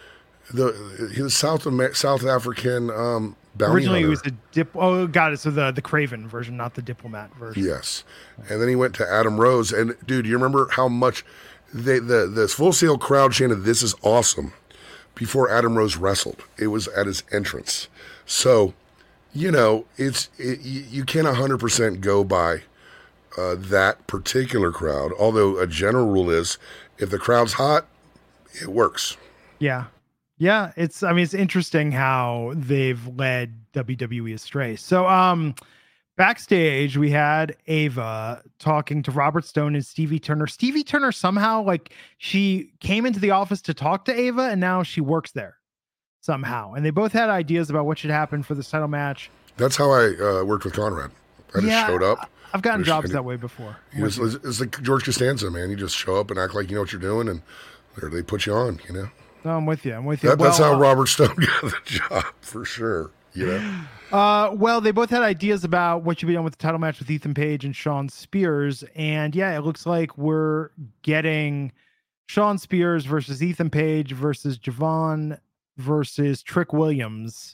The He was South, Amer- South African um, bounty Originally, hunter. it was the dip. Oh, got it. So the the Craven version, not the Diplomat version. Yes. And then he went to Adam Rose. And dude, you remember how much they, the, the Full Sail crowd chanted, "This is awesome," before Adam Rose wrestled. It was at his entrance. So, you know, it's it, you, you can't one hundred percent go by uh, that particular crowd. Although a general rule is if the crowd's hot, it works. Yeah. Yeah. It's, I mean, it's interesting how they've led W W E astray. So, um, backstage, we had Ava talking to Robert Stone and Stevie Turner. Stevie Turner somehow, like, she came into the office to talk to Ava, and now she works there somehow. And they both had ideas about what should happen for this title match. That's how I uh, worked with Conrad. I just Yeah, showed up. I've gotten Just- jobs that way before. You just, it's, it's like George Costanza, man. You just show up and act like you know what you're doing, and there they put you on, you know? No, I'm with you. I'm with you. That, that's Well, how uh, Robert Stone got the job, for sure, you know? Uh, well, they both had ideas about what should be done with the title match with Ethan Page and Sean Spears. And yeah, it looks like we're getting Sean Spears versus Ethan Page versus Javon versus Trick Williams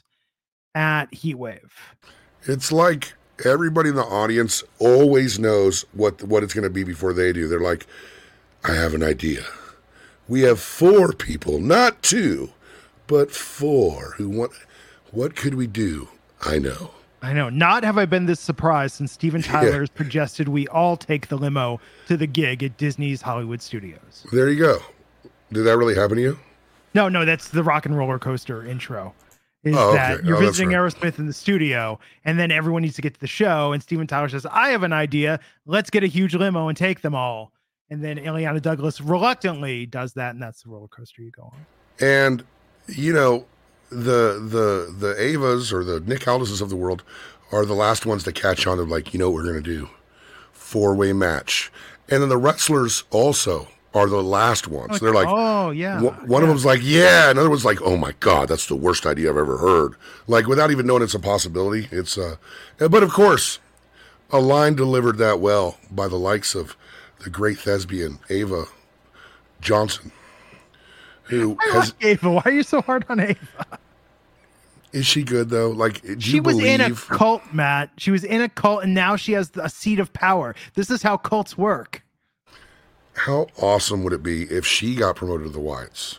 at Heatwave. It's like everybody in the audience always knows what, what it's going to be before they do. They're like, I have an idea. We have four people, not two, but four who want, what could we do? I know. I know. Not have I been this surprised since Steven Tyler has suggested we all take the limo to the gig at Disney's Hollywood Studios. There you go. Did that really happen to you? No, no, that's the Rock and Roller Coaster intro. Is Oh, okay. that you're Oh, that's visiting right. Aerosmith in the studio, and then everyone needs to get to the show, and Steven Tyler says, I have an idea. Let's get a huge limo and take them all. And then Ileana Douglas reluctantly does that, and that's the roller coaster you go on. And, you know, the the the Avas or the Nick Aldises of the world are the last ones to catch on. They're like, you know what we're going to do? Four-way match. And then the wrestlers also are the last ones. They're like, oh, yeah. one one of them's like, yeah. Another one's like, oh, my God, that's the worst idea I've ever heard. Like, without even knowing it's a possibility. It's uh, But, of course, a line delivered that well by the likes of the great thespian Ava Johnson, who I has... like Ava. Why are you so hard on Ava? Is she good though? Like, do She you was believe? in a cult, Matt. She was in a cult, and now she has a seat of power. This is how cults work. How awesome would it be if she got promoted to the Wyatts?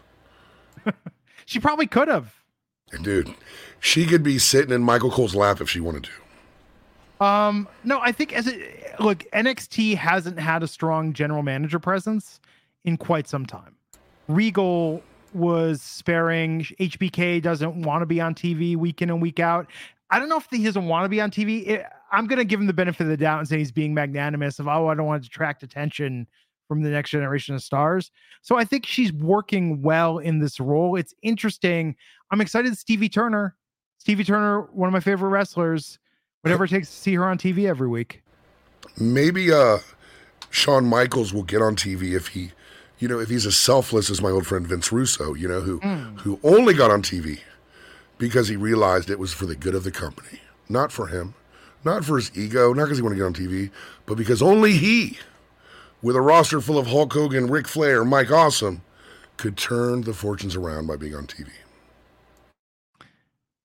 She probably could have. Dude, she could be sitting in Michael Cole's lap if she wanted to. Um, no, I think as it look, N X T hasn't had a strong general manager presence in quite some time. Regal was sparing. H B K doesn't want to be on T V week in and week out. I don't know if he doesn't want to be on T V. It, I'm going to give him the benefit of the doubt and say he's being magnanimous of, oh, I don't want to attract attention from the next generation of stars. So I think she's working well in this role. It's interesting. I'm excited. Stevie Turner, Stevie Turner, one of my favorite wrestlers, whatever it takes to see her on T V every week. Maybe uh, Shawn Michaels will get on T V if he, you know, if he's as selfless as my old friend Vince Russo, you know, who Mm. who only got on T V because he realized it was for the good of the company, not for him, not for his ego, not because he wanted to get on T V, but because only he, with a roster full of Hulk Hogan, Ric Flair, Mike Awesome, could turn the fortunes around by being on T V.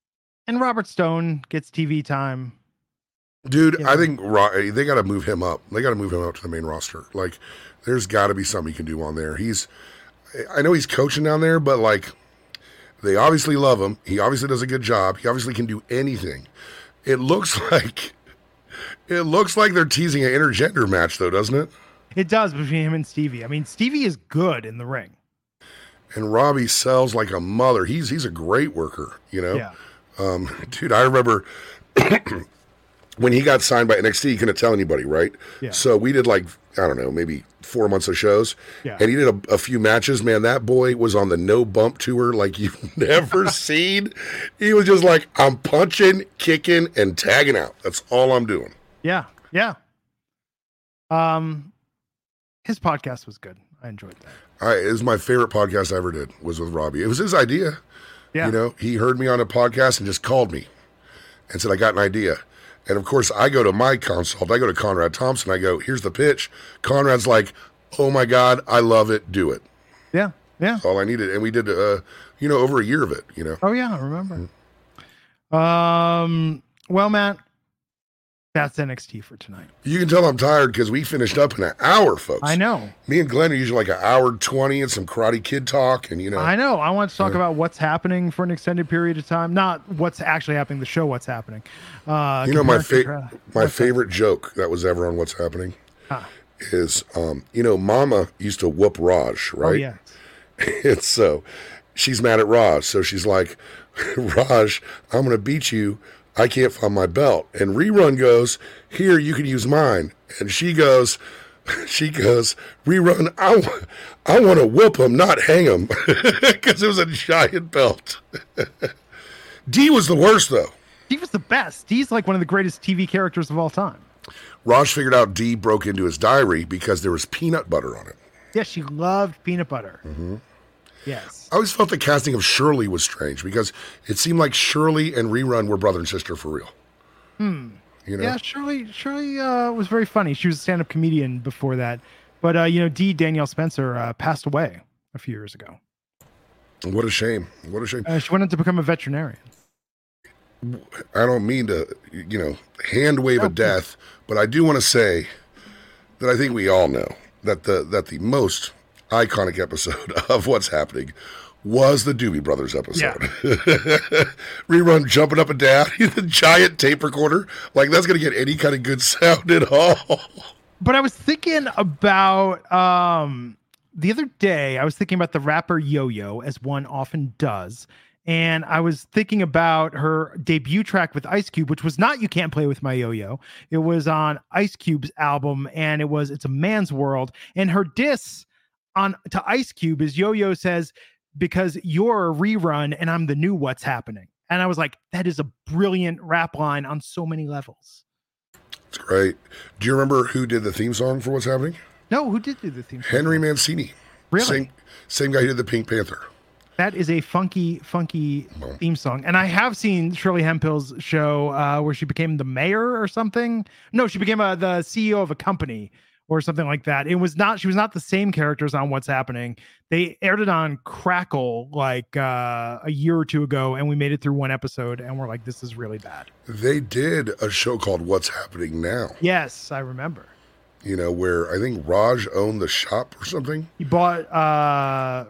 And Robert Stone gets T V time. Dude, Yeah. I think Ro- they got to move him up. They got to move him up to the main roster. Like, there's got to be something he can do on there. He's, I know he's coaching down there, but like, they obviously love him. He obviously does a good job. He obviously can do anything. It looks like, it looks like they're teasing an intergender match, though, doesn't it? It does between him and Stevie. I mean, Stevie is good in the ring. And Robbie sells like a mother. He's he's a great worker, you know. Yeah. Um, dude, I remember when he got signed by N X T, he couldn't tell anybody, right? Yeah. So we did like, I don't know, maybe four months of shows. Yeah. And he did a, a few matches. Man, that boy was on the no bump tour like you've never seen. He was just like, I'm punching, kicking, and tagging out. That's all I'm doing. Yeah. Yeah. Um, his podcast was good. I enjoyed that. I, it was my favorite podcast I ever did was with Robbie. It was his idea. Yeah. You know, he heard me on a podcast and just called me and said, I got an idea. And of course, I go to my consult. I go to Conrad Thompson. I go, here's the pitch. Conrad's like, oh my God, I love it. Do it. Yeah. Yeah. That's all I needed. And we did, uh, you know, over a year of it, you know. Oh, yeah. I remember. Um, well, Matt, that's N X T for tonight. You can tell I'm tired because we finished up in an hour, folks. I know. Me and Glenn are usually like an hour twenty and some Karate Kid talk. And, you know, I know. I want to talk Yeah. about what's happening for an extended period of time. Not what's actually happening, the show, what's happening. Uh, you know, my, compare- fa- contra- my what's favorite joke that was ever on What's Happening Huh. is, um, you know, Mama used to whoop Raj, that? right? Oh, yeah. And so she's mad at Raj. So she's like, Raj, I'm going to beat you. I can't find my belt. And Rerun goes, here, you can use mine. And she goes, she goes, Rerun, I, w- I want to whoop him, not hang him. Because it was a giant belt. D was the worst, though. He was the best. He's like one of the greatest T V characters of all time. Raj figured out D broke into his diary because there was peanut butter on it. Yeah, she loved peanut butter. Mm-hmm. Yes. I always felt the casting of Shirley was strange because it seemed like Shirley and Rerun were brother and sister for real. Hmm. You know? Yeah, Shirley, Shirley uh, was very funny. She was a stand-up comedian before that. But, uh, you know, D, Danielle Spencer, uh, passed away a few years ago. What a shame. What a shame. Uh, she went on to become a veterinarian. I don't mean to, you know, hand wave Oh, a death, but I do want to say that I think we all know that the that the most iconic episode of What's Happening was the Doobie Brothers episode. Rerun jumping up and down, the giant tape recorder. Like, that's going to get any kind of good sound at all. But I was thinking about um, the other day, I was thinking about the rapper Yo-Yo, as one often does. And I was thinking about her debut track with Ice Cube, which was not You Can't Play With My Yo-Yo. It was on Ice Cube's album, and it was It's a Man's World. And her diss on to Ice Cube is Yo-Yo says, because you're a rerun and I'm the new What's Happening. And I was like, that is a brilliant rap line on so many levels. It's great. Do you remember who did the theme song for What's Happening? No, who did do the theme song? Henry Mancini. Really? Same, same guy who did the Pink Panther. That is a funky, funky Well. theme song. And I have seen Shirley Hempill's show uh, where she became the mayor or something. No, she became a, the C E O of a company or something like that. It was not, she was not the same characters on What's Happening. They aired it on Crackle like uh, a year or two ago, and we made it through one episode, and we're like, this is really bad. They did a show called What's Happening Now, Yes, I remember. you know, where I think Raj owned the shop or something. He bought, uh,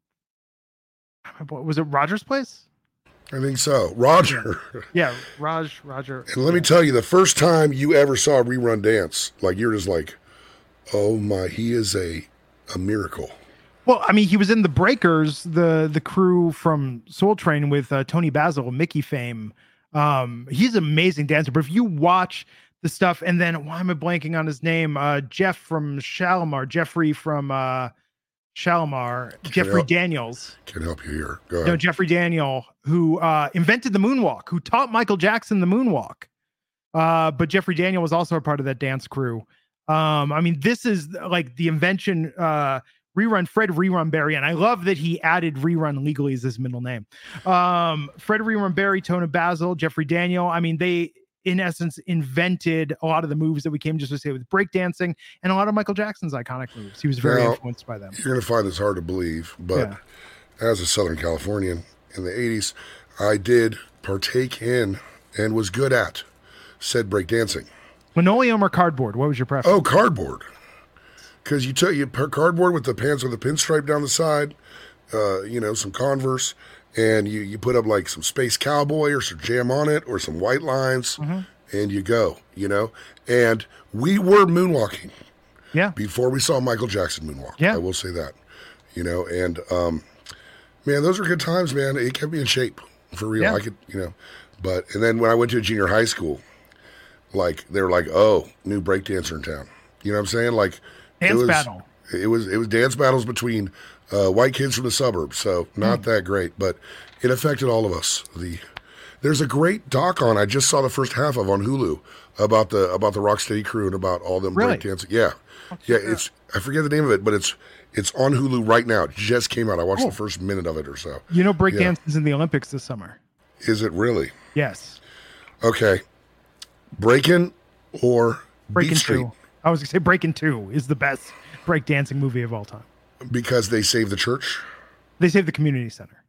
was it Roger's Place? I think so. Roger. Yeah, Raj, Roger. And let me tell you, the first time you ever saw Rerun dance, like, you're just like, oh my, he is a a miracle. Well, I mean, he was in the Breakers, the the crew from Soul Train with uh, Tony Basil, Mickey fame. Um, he's an amazing dancer. But if you watch the stuff, and then why am I blanking on his name? Uh, Jeff from Shalimar, Jeffrey from uh, Shalimar, Jeffrey help. Daniels. Can help you here. Go ahead. No, Jeffrey Daniel, who uh, invented the moonwalk, who taught Michael Jackson the moonwalk. Uh, but Jeffrey Daniel was also a part of that dance crew. Um, I mean, this is like the invention. Uh, Rerun Fred Rerun Barry, and I love that he added Rerun legally as his middle name. Um, Fred Rerun Barry, Tona Basil, Jeffrey Daniel. I mean, they in essence invented a lot of the moves that we came just to say with breakdancing and a lot of Michael Jackson's iconic moves. He was very Now, influenced by them. You're going to find this hard to believe, but Yeah. as a Southern Californian in the eighties, I did partake in and was good at said breakdancing. Linoleum or cardboard? What was your preference? Oh, cardboard. Because you took you put cardboard with the pants with the pinstripe down the side, uh, you know, some Converse, and you, you put up like some Space Cowboy or some jam on it or some white lines, mm-hmm. and you go, you know. And we were moonwalking. Yeah. Before we saw Michael Jackson moonwalk. Yeah. I will say that, you know. And um, man, those were good times, man. It kept me in shape for real. Yeah. I could, you know. But and then when I went to a junior high school, like they were like, oh, new breakdancer in town. You know what I'm saying? Like. Dance it was, battle. It was it was dance battles between uh, white kids from the suburbs, so not mm. that great, but it affected all of us. The there's a great doc on I just saw the first half of on Hulu about the about the Rocksteady crew and about all them really? breakdancing. Yeah, yeah. It's I forget the name of it, but it's it's on Hulu right now. It just came out. I watched oh. the first minute of it or so. You know, breakdance yeah. is in the Olympics this summer. Is it really? Yes. Okay. Breakin' or Breakin' Beat Street? Two. I was going to say Breakin' Two is the best breakdancing movie of all time. Because they saved the church? They saved the community center.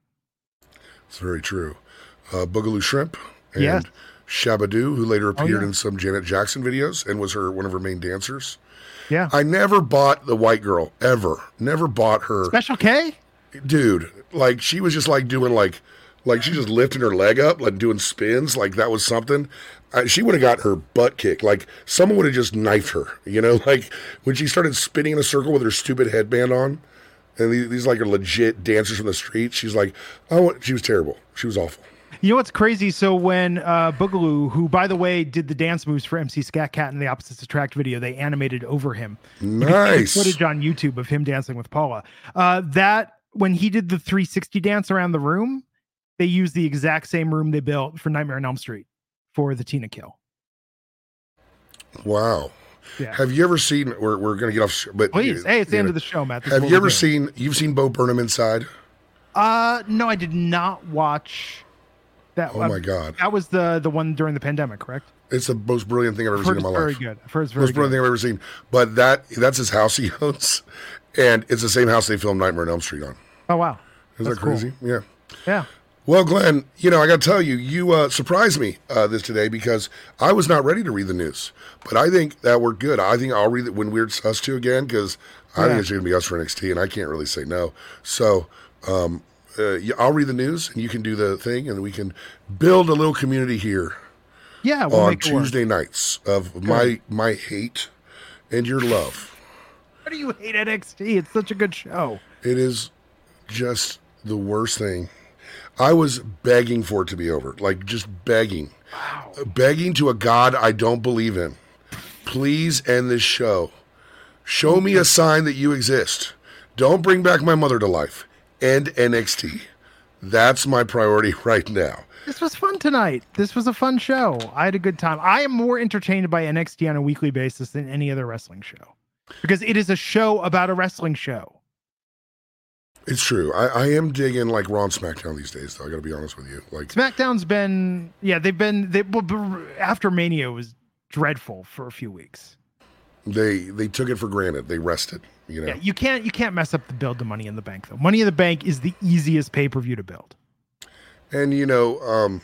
It's very true. Uh, Boogaloo Shrimp and yes. Shabadoo, who later appeared oh, yeah. in some Janet Jackson videos and was her one of her main dancers. Yeah. I never bought the white girl, ever. Never bought her. Special K? Dude, like she was just like doing like, like she just lifting her leg up, like doing spins, like that was something. I, she would have got her butt kicked. Like someone would have just knifed her, you know, like when she started spinning in a circle with her stupid headband on. And these, these like are legit dancers from the street. She's like, oh, she was terrible. She was awful. You know what's crazy? So when uh, Boogaloo, who by the way did the dance moves for M C Scat Cat in the Opposites Attract video, they animated over him. Nice footage on YouTube of him dancing with Paula. Uh, that when he did the three sixty dance around the room, they used the exact same room they built for Nightmare on Elm Street for the Tina kill. Wow. Yeah. Have you ever seen? We're we're gonna get off, but please, hey, it's the know, end of the show, Matt. This have you ever seen? You've seen Bo Burnham Inside? Uh, no, I did not watch that. Oh uh, my god, that was the the one during the pandemic, correct? It's the most brilliant thing I've ever I've seen in my very life. Very good. I've heard it's very most brilliant good. thing I've ever seen. But that that's his house he owns, and it's the same house they filmed Nightmare on Elm Street on. Oh wow, is that's that crazy? Cool. Yeah. Yeah. Well, Glenn, you know, I got to tell you, you uh, surprised me uh, this today because I was not ready to read the news. But I think that we're good. I think I'll read it when Weird's Us to again because I yeah. think it's going to be us for N X T, and I can't really say no. So um, uh, I'll read the news, and you can do the thing, and we can build a little community here. Yeah, we'll on make Tuesday nights of good. my my hate and your love. Why do you hate N X T? It's such a good show. It is just the worst thing. I was begging for it to be over, like just begging, wow. begging to a God I don't believe in. Please end this show. Show me a sign that you exist. Don't bring back my mother to life. End N X T. That's my priority right now. This was fun tonight. This was a fun show. I had a good time. I am more entertained by N X T on a weekly basis than any other wrestling show because it is a show about a wrestling show. It's true. I, I am digging like Raw and SmackDown these days, though. I got to be honest with you. Like SmackDown's been, yeah, they've been. They well, after Mania was dreadful for a few weeks. They they took it for granted. They rested. You know. Yeah, you can't you can't mess up the build to Money in the Bank though. Money in the Bank is the easiest pay per view to build. And you know, um,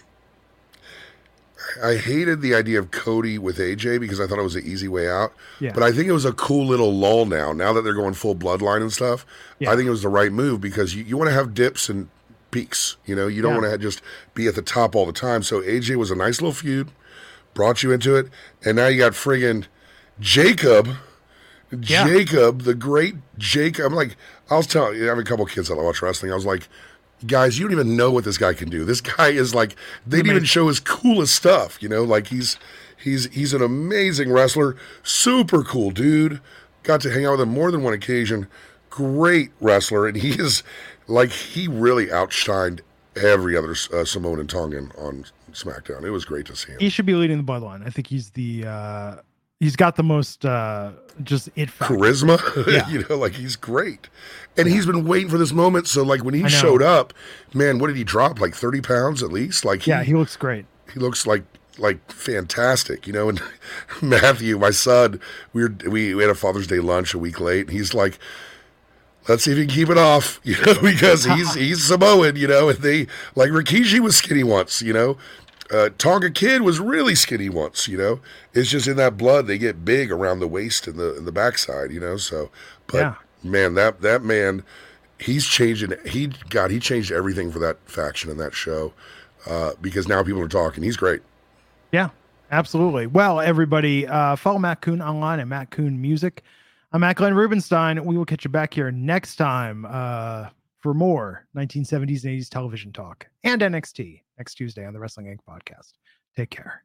I hated the idea of Cody with A J because I thought it was an easy way out. Yeah. But I think it was a cool little lull now. Now that they're going full bloodline and stuff, yeah. I think it was the right move because you, you want to have dips and peaks. You know, you don't yeah. want to just be at the top all the time. So A J was a nice little feud, brought you into it, and now you got friggin' Jacob. Yeah. Jacob, the great Jacob. I'm like, I was telling you, I have a couple kids that watch wrestling. I was like, guys, you don't even know what this guy can do. This guy is like, they didn't even show his coolest stuff, you know, like he's, he's, he's an amazing wrestler, super cool dude. Got to hang out with him more than one occasion. Great wrestler. And he is like, he really outshined every other uh, Samoan and Tongan on SmackDown. It was great to see him. He should be leading the bloodline. I think he's the, uh, he's got the most uh, just it factor. Charisma. Yeah. You know, like he's great. And he's been waiting for this moment. So like when he showed up, man, what did he drop? Like thirty pounds at least? Like he, yeah, he looks great. He looks like like fantastic, you know. And Matthew, my son, we were we, we had a Father's Day lunch a week late. And he's like, let's see if he can keep it off, you know, because he's he's Samoan, you know, and they, like Rikishi was skinny once, you know. Uh, Tonga Kid was really skinny once, you know. It's just in that blood, they get big around the waist and the and the backside, you know. So, but Yeah. man, that that man, he's changing. He God, he changed everything for that faction and that show uh, because now people are talking. He's great. Yeah, absolutely. Well, everybody, uh, follow Matt Kuhn online at Matt Kuhn Music. I'm Matt Glenn Rubenstein. We will catch you back here next time uh, for more nineteen seventies and eighties television talk and N X T next Tuesday on the Wrestling Incorporated podcast. Take care.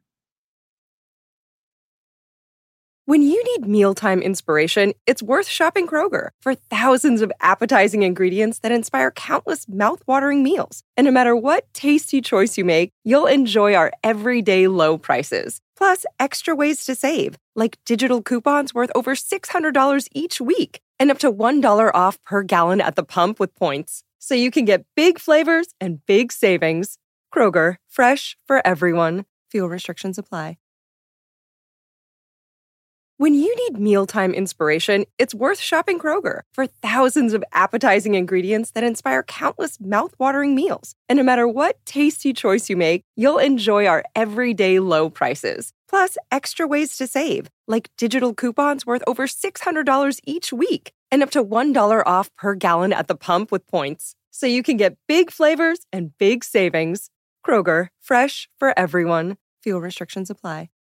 When you need mealtime inspiration, it's worth shopping Kroger for thousands of appetizing ingredients that inspire countless mouth-watering meals. And no matter what tasty choice you make, you'll enjoy our everyday low prices. Plus, extra ways to save, like digital coupons worth over six hundred dollars each week and up to one dollar off per gallon at the pump with points. So you can get big flavors and big savings. Kroger, fresh for everyone. Fuel restrictions apply. When you need mealtime inspiration, it's worth shopping Kroger for thousands of appetizing ingredients that inspire countless mouth-watering meals. And no matter what tasty choice you make, you'll enjoy our everyday low prices. Plus, extra ways to save, like digital coupons worth over six hundred dollars each week and up to one dollar off per gallon at the pump with points. So you can get big flavors and big savings. Kroger, fresh for everyone. Fuel restrictions apply.